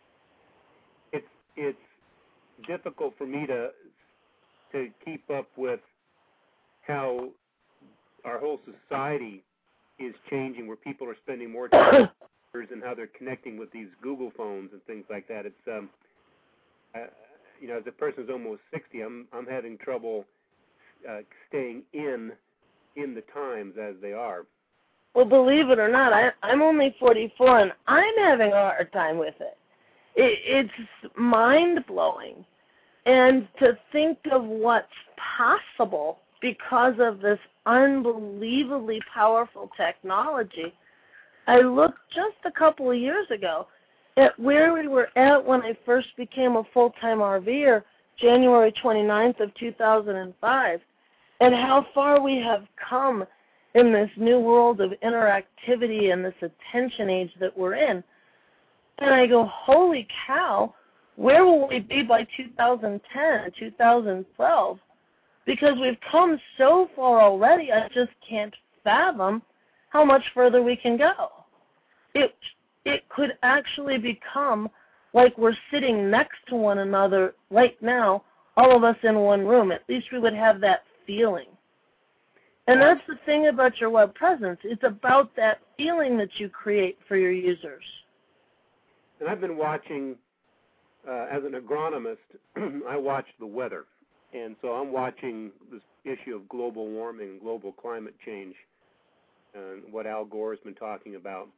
it's it's difficult for me to to keep up with how our whole society is changing, where people are spending more time and how they're connecting with these Google phones and things like that. It's um, uh, you know, as a person who's almost sixty, I'm I'm having trouble uh, staying in in the times as they are. Well, believe it or not, I, I'm only forty-four, and I'm having a hard time with it. it it's mind-blowing. And to think of what's possible because of this unbelievably powerful technology, I looked just a couple of years ago at where we were at when I first became a full-time RVer, January twenty-ninth of two thousand five, and how far we have come in this new world of interactivity and this attention age that we're in. And I go, holy cow, where will we be by two thousand ten, two thousand twelve? Because we've come so far already, I just can't fathom how much further we can go. It, it could actually become like we're sitting next to one another right now, all of us in one room. At least we would have that feeling. And that's the thing about your web presence. It's about that feeling that you create for your users. And I've been watching, uh, as an agronomist, I watch the weather. And so I'm watching this issue of global warming and global climate change and what Al Gore has been talking about.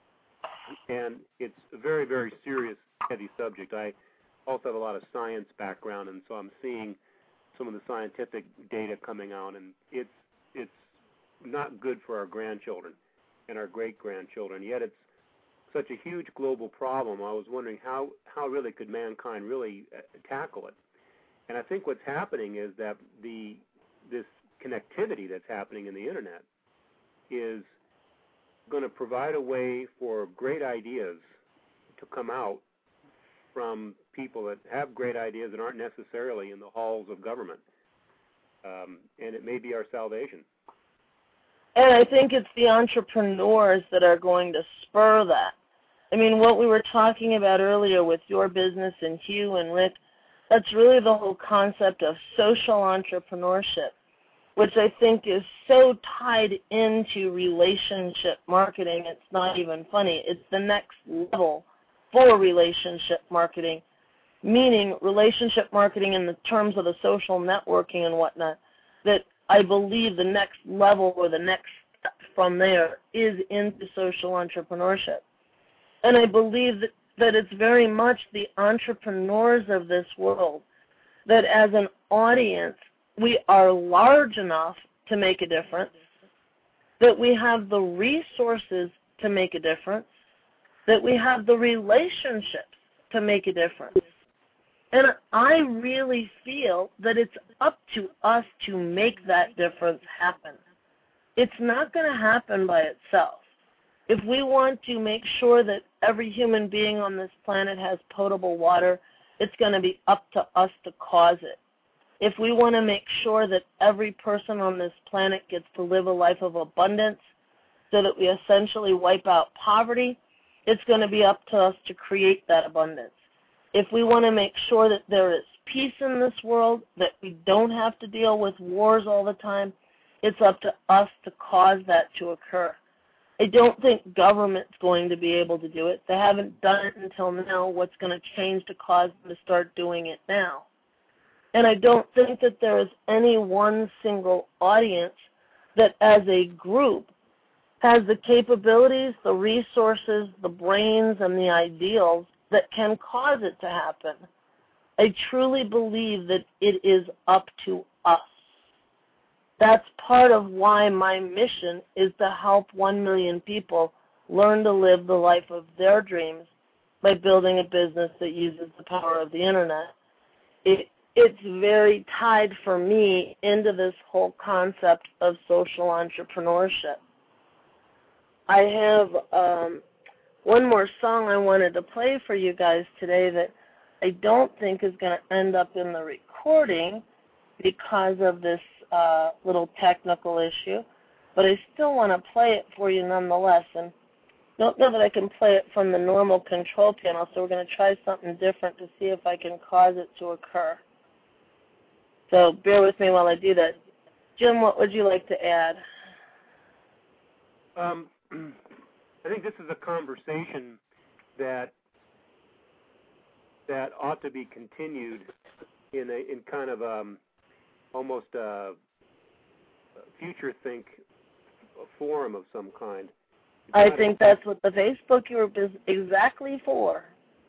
And it's a very, very serious, heavy subject. I also have a lot of science background, and so I'm seeing some of the scientific data coming out, and it's it's not good for our grandchildren and our great-grandchildren. Yet it's such a huge global problem. I was wondering how, how really could mankind really uh, tackle it? And I think what's happening is that the this connectivity that's happening in the Internet is going to provide a way for great ideas to come out from people that have great ideas and aren't necessarily in the halls of government. Um, and it may be our salvation. And I think it's the entrepreneurs that are going to spur that. I mean, what we were talking about earlier with your business and Hugh and Rick, that's really the whole concept of social entrepreneurship, which I think is so tied into relationship marketing, it's not even funny. It's the next level for relationship marketing, meaning relationship marketing in the terms of the social networking and whatnot, that I believe the next level or the next step from there is into social entrepreneurship. And I believe that, that it's very much the entrepreneurs of this world that as an audience, we are large enough to make a difference, that we have the resources to make a difference, that we have the relationships to make a difference. And I really feel that it's up to us to make that difference happen. It's not going to happen by itself. If we want to make sure that every human being on this planet has potable water, it's going to be up to us to cause it. If we want to make sure that every person on this planet gets to live a life of abundance so that we essentially wipe out poverty, it's going to be up to us to create that abundance. If we want to make sure that there is peace in this world, that we don't have to deal with wars all the time, it's up to us to cause that to occur. I don't think government's going to be able to do it. They haven't done it until now. What's going to change to cause them to start doing it now? And I don't think that there is any one single audience that as a group has the capabilities, the resources, the brains, and the ideals that can cause it to happen. I truly believe that it is up to us. That's part of why my mission is to help one million people learn to live the life of their dreams by building a business that uses the power of the Internet. It, it's very tied for me into this whole concept of social entrepreneurship. I have um, one more song I wanted to play for you guys today that I don't think is going to end up in the recording because of this uh, little technical issue, but I still want to play it for you nonetheless. And don't know that I can play it from the normal control panel, so we're going to try something different to see if I can cause it to occur. So bear with me while I do that. Jim, what would you like to add? Um, I think this is a conversation that that ought to be continued in a in kind of um, almost a future think forum of some kind. I think that's what the Facebook group is exactly for.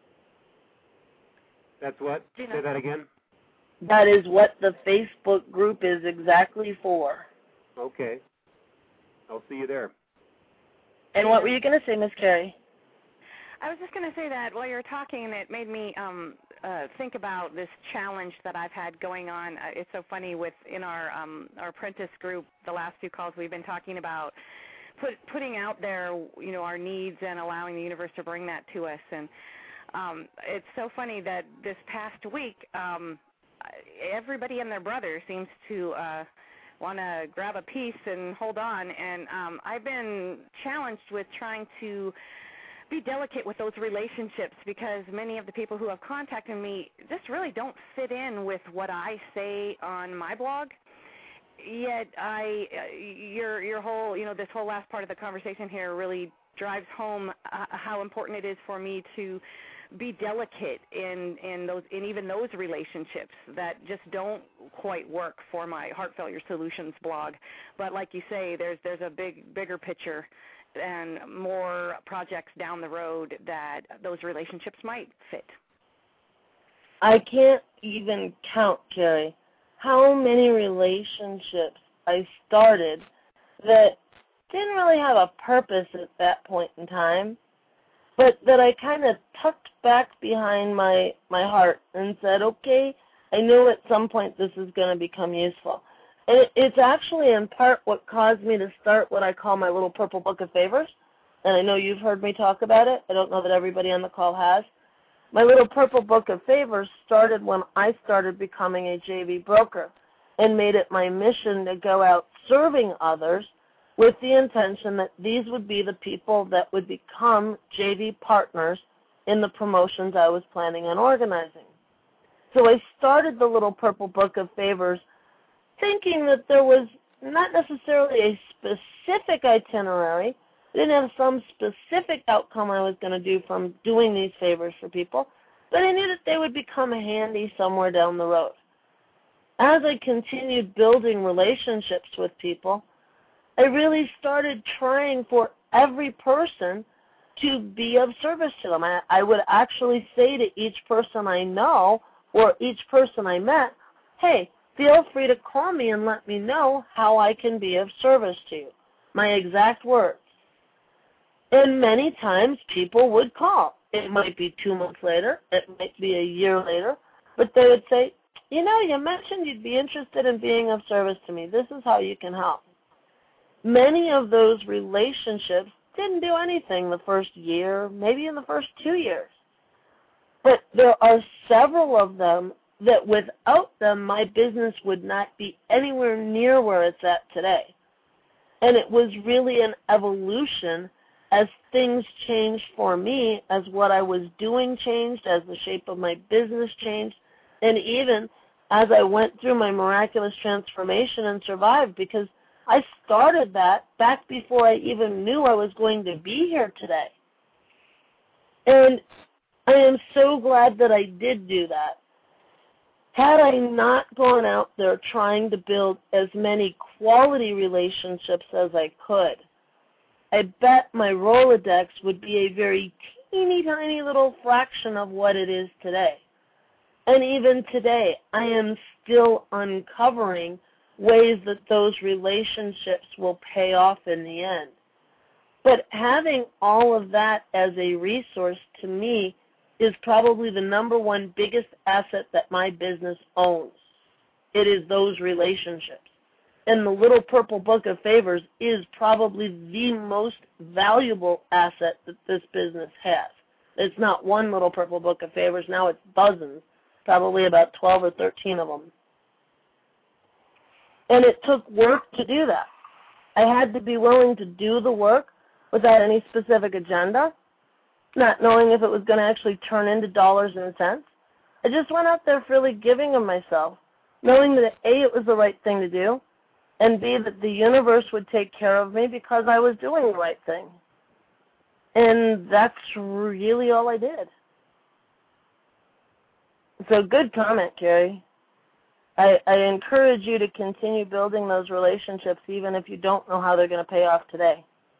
That's what? Say that again? That is what the Facebook group is exactly for. Okay. I'll see you there. And what were you going to say, Miss Carrie? I was just going to say that while you were talking, it made me um, uh, think about this challenge that I've had going on. Uh, it's so funny with in our um, our apprentice group, the last few calls we've been talking about put, putting out there, you know, our needs and allowing the universe to bring that to us. And um, it's so funny that this past week, um, everybody and their brother seems to uh, want to grab a piece and hold on. And um, I've been challenged with trying to be delicate with those relationships because many of the people who have contacted me just really don't fit in with what I say on my blog. Yet I, your your whole, you know, this whole last part of the conversation here really drives home uh, how important it is for me to be delicate in in those in even those relationships that just don't quite work for my Heart Failure Solutions blog. But like you say, there's there's a big bigger picture and more projects down the road that those relationships might fit. I can't even count, Carrie, how many relationships I started that didn't really have a purpose at that point in time, but that I kind of tucked back behind my, my heart and said, okay, I know at some point this is going to become useful. And it, it's actually in part what caused me to start what I call my little purple book of favors. And I know you've heard me talk about it. I don't know that everybody on the call has. My little purple book of favors started when I started becoming a J V broker and made it my mission to go out serving others with the intention that these would be the people that would become J V partners in the promotions I was planning on organizing. So I started the little purple book of favors thinking that there was not necessarily a specific itinerary. I didn't have some specific outcome I was going to do from doing these favors for people, but I knew that they would become handy somewhere down the road. As I continued building relationships with people, I really started trying for every person to be of service to them. I, I would actually say to each person I know or each person I met, hey, feel free to call me and let me know how I can be of service to you. My exact words. And many times people would call. It might be two months later. It might be a year later. But they would say, you know, you mentioned you'd be interested in being of service to me. This is how you can help. Many of those relationships didn't do anything the first year, maybe in the first two years. But there are several of them that without them, my business would not be anywhere near where it's at today. And it was really an evolution as things changed for me, as what I was doing changed, as the shape of my business changed, and even as I went through my miraculous transformation and survived, because I started that back before I even knew I was going to be here today. And I am so glad that I did do that. Had I not gone out there trying to build as many quality relationships as I could, I bet my Rolodex would be a very teeny tiny little fraction of what it is today. And even today, I am still uncovering ways that those relationships will pay off in the end. But having all of that as a resource to me is probably the number one biggest asset that my business owns. It is those relationships. And the Little Purple Book of Favors is probably the most valuable asset that this business has. It's not one Little Purple Book of Favors. Now it's dozens, probably about twelve or thirteen of them. And it took work to do that. I had to be willing to do the work without any specific agenda, not knowing if it was going to actually turn into dollars and cents. I just went out there freely giving of myself, knowing that A, it was the right thing to do, and B, that the universe would take care of me because I was doing the right thing. And that's really all I did. So good comment, Carrie. I, I encourage you to continue building those relationships even if you don't know how they're going to pay off today.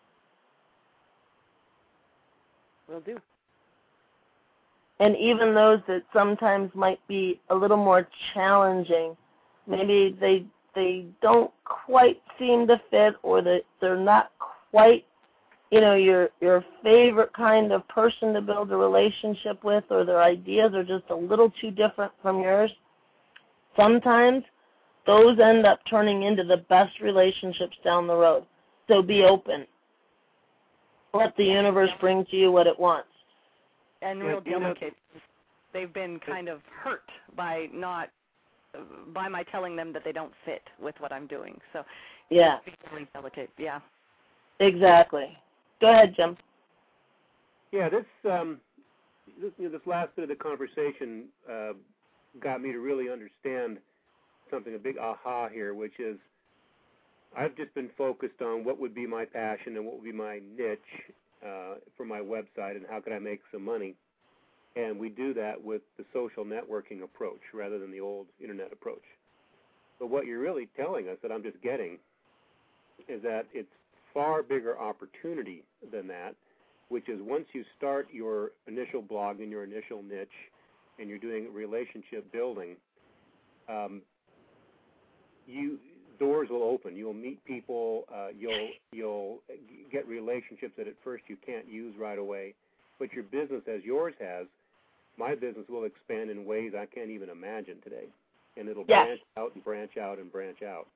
Will do. And even those that sometimes might be a little more challenging, maybe they they don't quite seem to fit, or that they're not quite, you know, your your favorite kind of person to build a relationship with, or their ideas are just a little too different from yours. Sometimes those end up turning into the best relationships down the road. So be open. Let the universe bring to you what it wants. And real delicate. They've been kind of hurt by not, by my telling them that they don't fit with what I'm doing. So yeah, it's really delicate. Yeah. Exactly. Go ahead, Jim. Yeah, this um, this, you know, this last bit of the conversation uh, got me to really understand something, a big aha here, which is I've just been focused on what would be my passion and what would be my niche uh, for my website and how could I make some money. And we do that with the social networking approach rather than the old internet approach. But what you're really telling us that I'm just getting is that it's far bigger opportunity than that, which is once you start your initial blog and your initial niche and you're doing relationship building, um, you doors will open. You'll meet people. Uh, you'll you'll get relationships that at first you can't use right away. But your business, as yours has, my business will expand in ways I can't even imagine today. And it'll yes. branch out and branch out and branch out.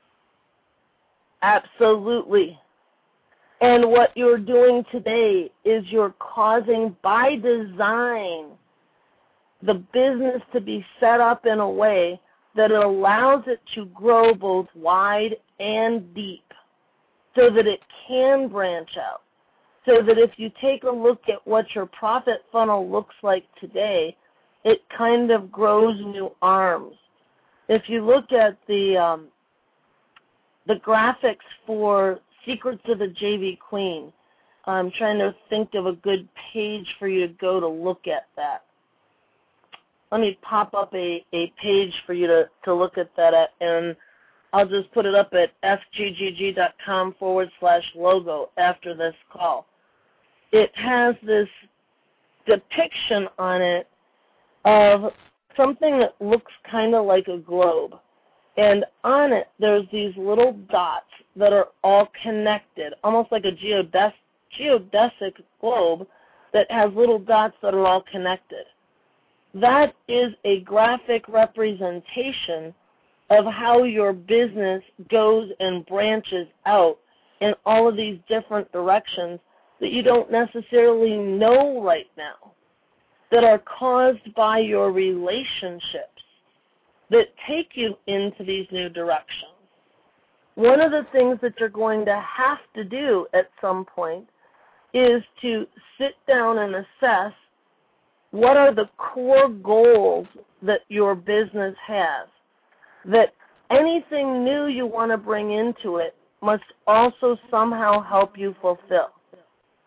Absolutely. And what you're doing today is you're causing, by design, the business to be set up in a way that it allows it to grow both wide and deep so that it can branch out. So that if you take a look at what your profit funnel looks like today, it kind of grows new arms. If you look at the um, the graphics for Secrets of the J V Queen, I'm trying to think of a good page for you to go to look at that. Let me pop up a, a page for you to, to look at that at, and I'll just put it up at fggg.com forward slash logo after this call. It has this depiction on it of something that looks kind of like a globe. And on it, there's these little dots that are all connected, almost like a geodes- geodesic globe that has little dots that are all connected. That is a graphic representation of how your business goes and branches out in all of these different directions that you don't necessarily know right now, that are caused by your relationships that take you into these new directions. One of the things that you're going to have to do at some point is to sit down and assess what are the core goals that your business has, that anything new you want to bring into it must also somehow help you fulfill.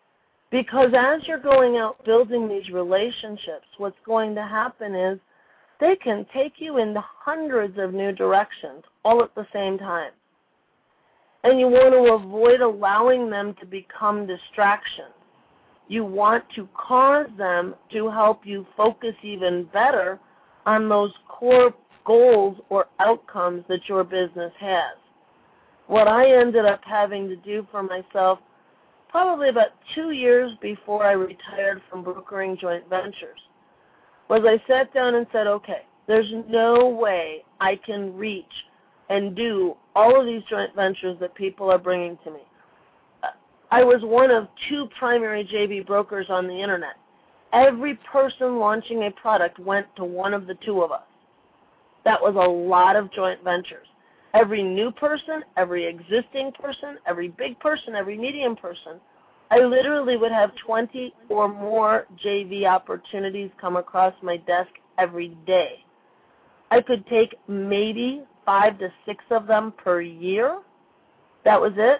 Because as you're going out building these relationships, what's going to happen is they can take you in hundreds of new directions all at the same time. And you want to avoid allowing them to become distractions. You want to cause them to help you focus even better on those core goals or outcomes that your business has. What I ended up having to do for myself probably about two years before I retired from brokering joint ventures was I sat down and said, okay, there's no way I can reach and do all of these joint ventures that people are bringing to me. I was one of two primary J V brokers on the Internet. Every person launching a product went to one of the two of us. That was a lot of joint ventures. Every new person, every existing person, every big person, every medium person, I literally would have twenty or more J V opportunities come across my desk every day. I could take maybe five to six of them per year. That was it.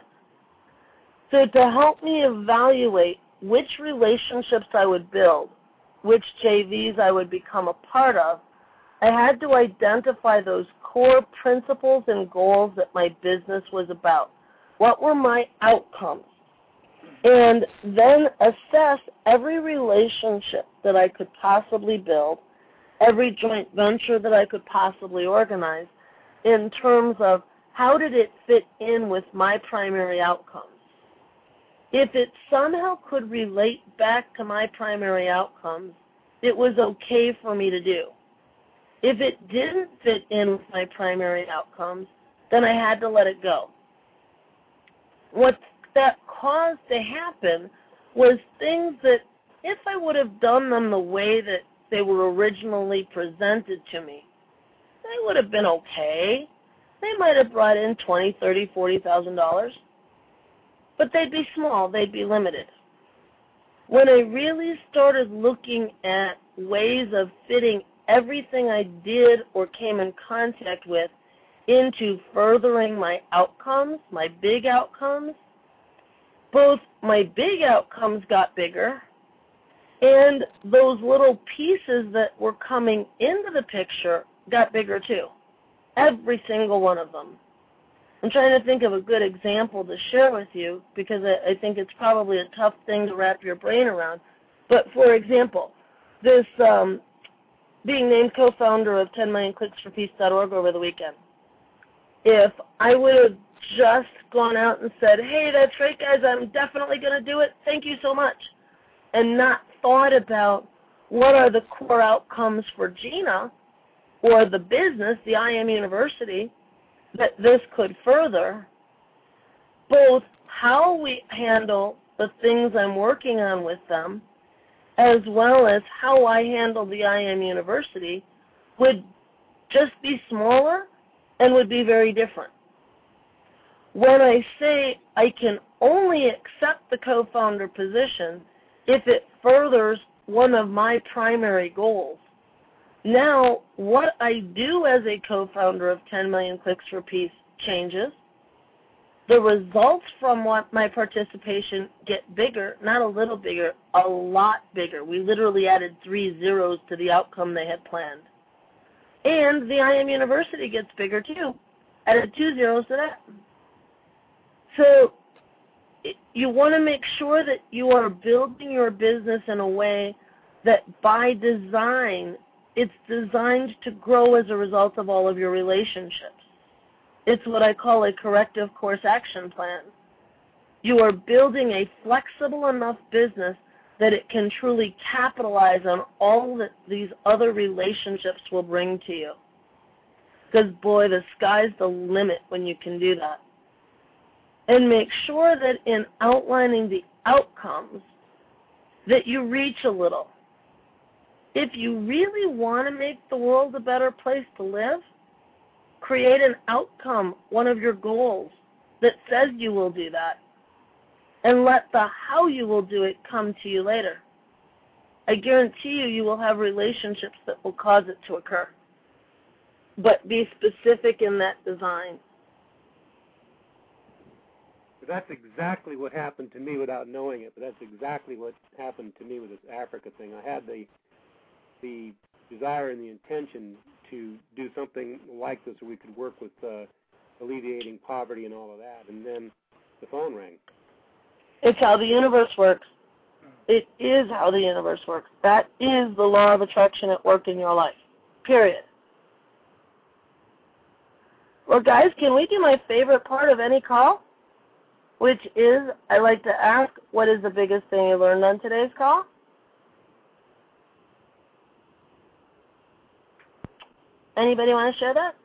So to help me evaluate which relationships I would build, which J Vs I would become a part of, I had to identify those core principles and goals that my business was about. What were my outcomes? And then assess every relationship that I could possibly build, every joint venture that I could possibly organize, in terms of how did it fit in with my primary outcomes. If it somehow could relate back to my primary outcomes, it was okay for me to do. If it didn't fit in with my primary outcomes, then I had to let it go. What that caused to happen was things that if I would have done them the way that they were originally presented to me, they would have been okay. They might have brought in twenty thousand dollars, thirty thousand dollars, forty thousand dollars, but they'd be small, they'd be limited. When I really started looking at ways of fitting everything I did or came in contact with into furthering my outcomes, my big outcomes, both my big outcomes got bigger and those little pieces that were coming into the picture got bigger too. Every single one of them. I'm trying to think of a good example to share with you because I think it's probably a tough thing to wrap your brain around. But for example, this um, being named co-founder of ten million clicks for peace dot org over the weekend. If I would have just gone out and said, hey, that's right, guys, I'm definitely going to do it, thank you so much, and not thought about what are the core outcomes for Gina or the business, the I M University, that this could further, both how we handle the things I'm working on with them, as well as how I handle the I M University, would just be smaller and would be very different. When I say I can only accept the co-founder position if it furthers one of my primary goals, now what I do as a co-founder of ten million Clicks for Peace changes. The results from what my participation get bigger, not a little bigger, a lot bigger. We literally added three zeros to the outcome they had planned. And the I M University gets bigger too, added two zeros to that. So you want to make sure that you are building your business in a way that by design, it's designed to grow as a result of all of your relationships. It's what I call a corrective course action plan. You are building a flexible enough business that it can truly capitalize on all that these other relationships will bring to you. Because, boy, the sky's the limit when you can do that. And make sure that in outlining the outcomes that you reach a little. If you really want to make the world a better place to live, create an outcome, one of your goals, that says you will do that. And let the how you will do it come to you later. I guarantee you, you will have relationships that will cause it to occur. But be specific in that design. That's exactly what happened to me without knowing it, but that's exactly what happened to me with this Africa thing. I had the the desire and the intention to do something like this, where we could work with uh, alleviating poverty and all of that, and then the phone rang. It's how the universe works. It is how the universe works. That is the law of attraction at work in your life. Period. Well, guys, can we do my favorite part of any call? Which is, I like to ask, what is the biggest thing you learned on today's call? Anybody want to share that?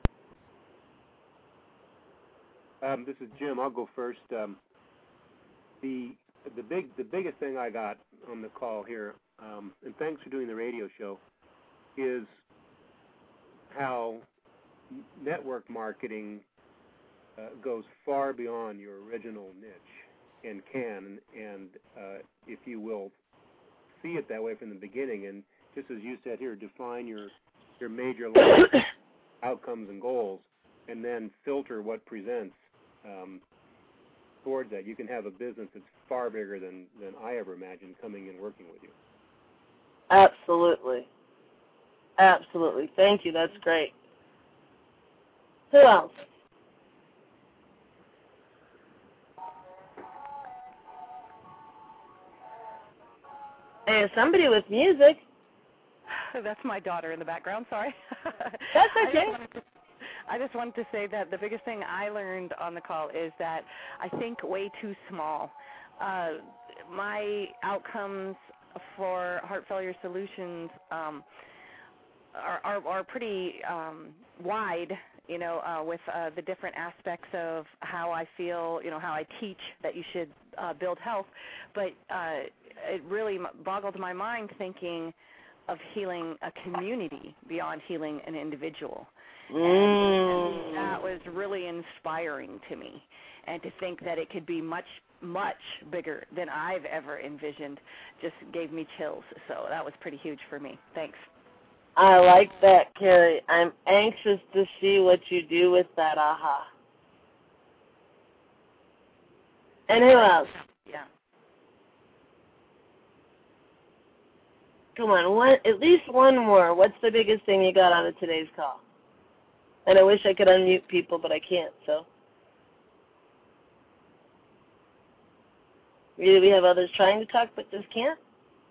Um, this is Jim. I'll go first. Um, the the big the biggest thing I got on the call here, um, and thanks for doing the radio show, is how network marketing uh, goes far beyond your original niche and can, and uh, if you will, see it that way from the beginning. And just as you said here, define your your major life outcomes and goals, and then filter what presents um, towards that. You can have a business that's far bigger than, than I ever imagined coming and working with you. Absolutely. Absolutely. Thank you. That's great. Who else? Hey, somebody with music. That's my daughter in the background, sorry. That's okay. I just, to, I just wanted to say that the biggest thing I learned on the call is that I think way too small. Uh, my outcomes for Heart Failure Solutions um, are, are, are pretty um, wide, you know, uh, with uh, the different aspects of how I feel, you know, how I teach that you should uh, build health. But uh, it really boggled my mind thinking of healing a community beyond healing an individual. Mm. And that was really inspiring to me. And to think that it could be much, much bigger than I've ever envisioned just gave me chills. So that was pretty huge for me. Thanks. I like that, Carrie. I'm anxious to see what you do with that aha. And who else? Yeah. Come on, one, at least one more. What's the biggest thing you got out of today's call? And I wish I could unmute people, but I can't, so. Really, we have others trying to talk, but just can't?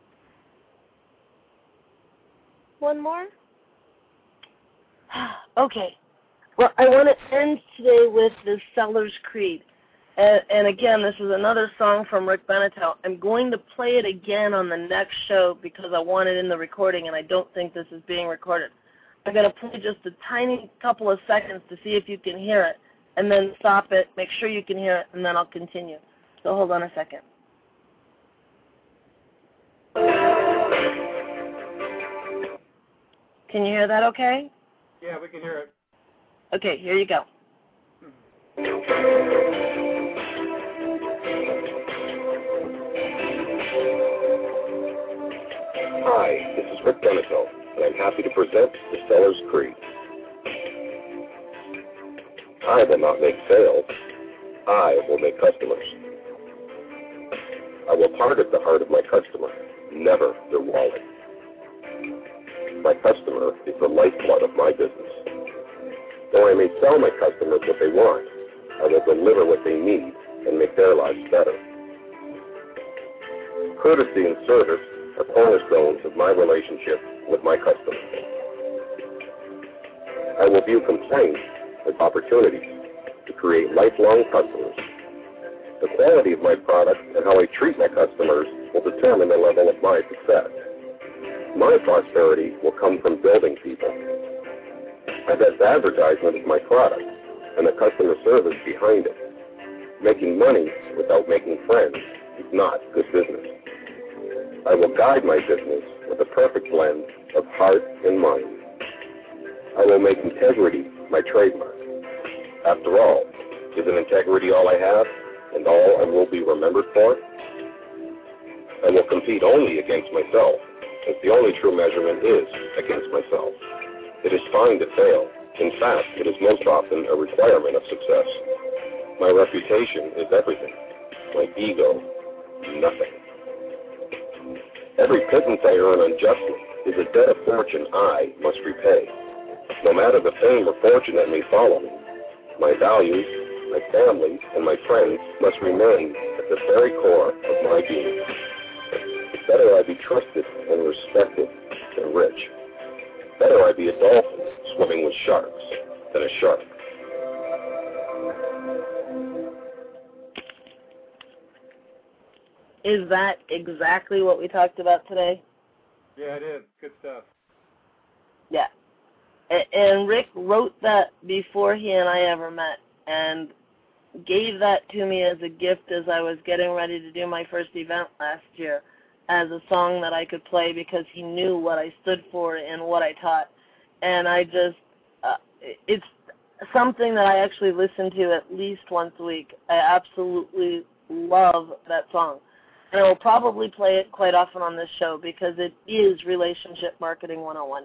One more? Okay. Well, I want to end today with the Seller's Creed. And, and again, this is another song from Rick Benetel. I'm going to play it again on the next show because I want it in the recording, and I don't think this is being recorded. I'm going to play just a tiny couple of seconds to see if you can hear it, and then stop it, make sure you can hear it, and then I'll continue. So hold on a second. Can you hear that okay? Yeah, we can hear it. Okay, here you go. Hi, this is Rick Benetel, and I'm happy to present the Seller's Creed. I will not make sales. I will make customers. I will target the heart of my customer, never their wallet. My customer is the lifeblood of my business. Though I may sell my customers what they want, I will deliver what they need and make their lives better. Courtesy and service are cornerstones of my relationship with my customers. I will view complaints as opportunities to create lifelong customers. The quality of my product and how I treat my customers will determine the level of my success. My prosperity will come from building people. My best advertisement is my product and the customer service behind it. Making money without making friends is not good business. I will guide my business with a perfect blend of heart and mind. I will make integrity my trademark. After all, isn't integrity all I have and all I will be remembered for? I will compete only against myself, as the only true measurement is against myself. It is fine to fail. In fact, it is most often a requirement of success. My reputation is everything. My ego, nothing. Every pittance I earn unjustly is a debt of fortune I must repay. No matter the fame or fortune that may follow me, my values, my family, and my friends must remain at the very core of my being. Better I be trusted and respected than rich. Better I be a dolphin swimming with sharks than a shark. Is that exactly what we talked about today? Yeah, it is. Good stuff. Yeah. And Rick wrote that before he and I ever met and gave that to me as a gift as I was getting ready to do my first event last year as a song that I could play because he knew what I stood for and what I taught. And I just, uh, it's something that I actually listen to at least once a week. I absolutely love that song. And I will probably play it quite often on this show because it is Relationship Marketing one oh one.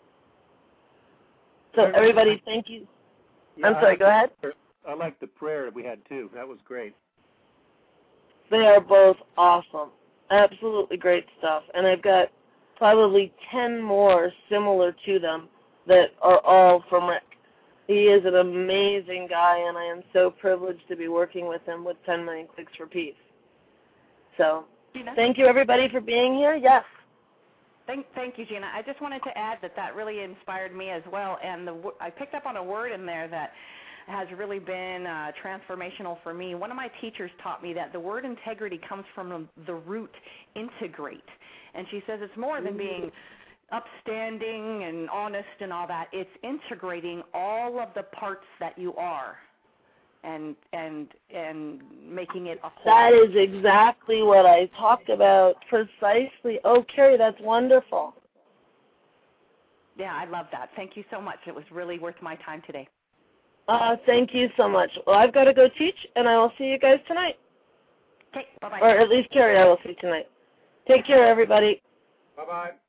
So everybody, thank you. Yeah, I'm sorry, like go ahead. I like the prayer we had too. That was great. They are both awesome. Absolutely great stuff. And I've got probably ten more similar to them that are all from Rick. He is an amazing guy, and I am so privileged to be working with him with ten million Clicks for Peace. So Gina? Thank you, everybody, for being here. Yes. Thank, thank you, Gina. I just wanted to add that that really inspired me as well, and the, I picked up on a word in there that has really been uh, transformational for me. One of my teachers taught me that the word integrity comes from the root integrate, and she says it's more than being upstanding and honest and all that. It's integrating all of the parts that you are and and and making it a whole. That is exactly what I talked about precisely. Oh, Carrie, that's wonderful. Yeah, I love that. Thank you so much. It was really worth my time today. Uh, thank you so much. Well, I've got to go teach, and I will see you guys tonight. Okay, bye-bye. Or at least Carrie, I will see tonight. Take care, everybody. Bye-bye.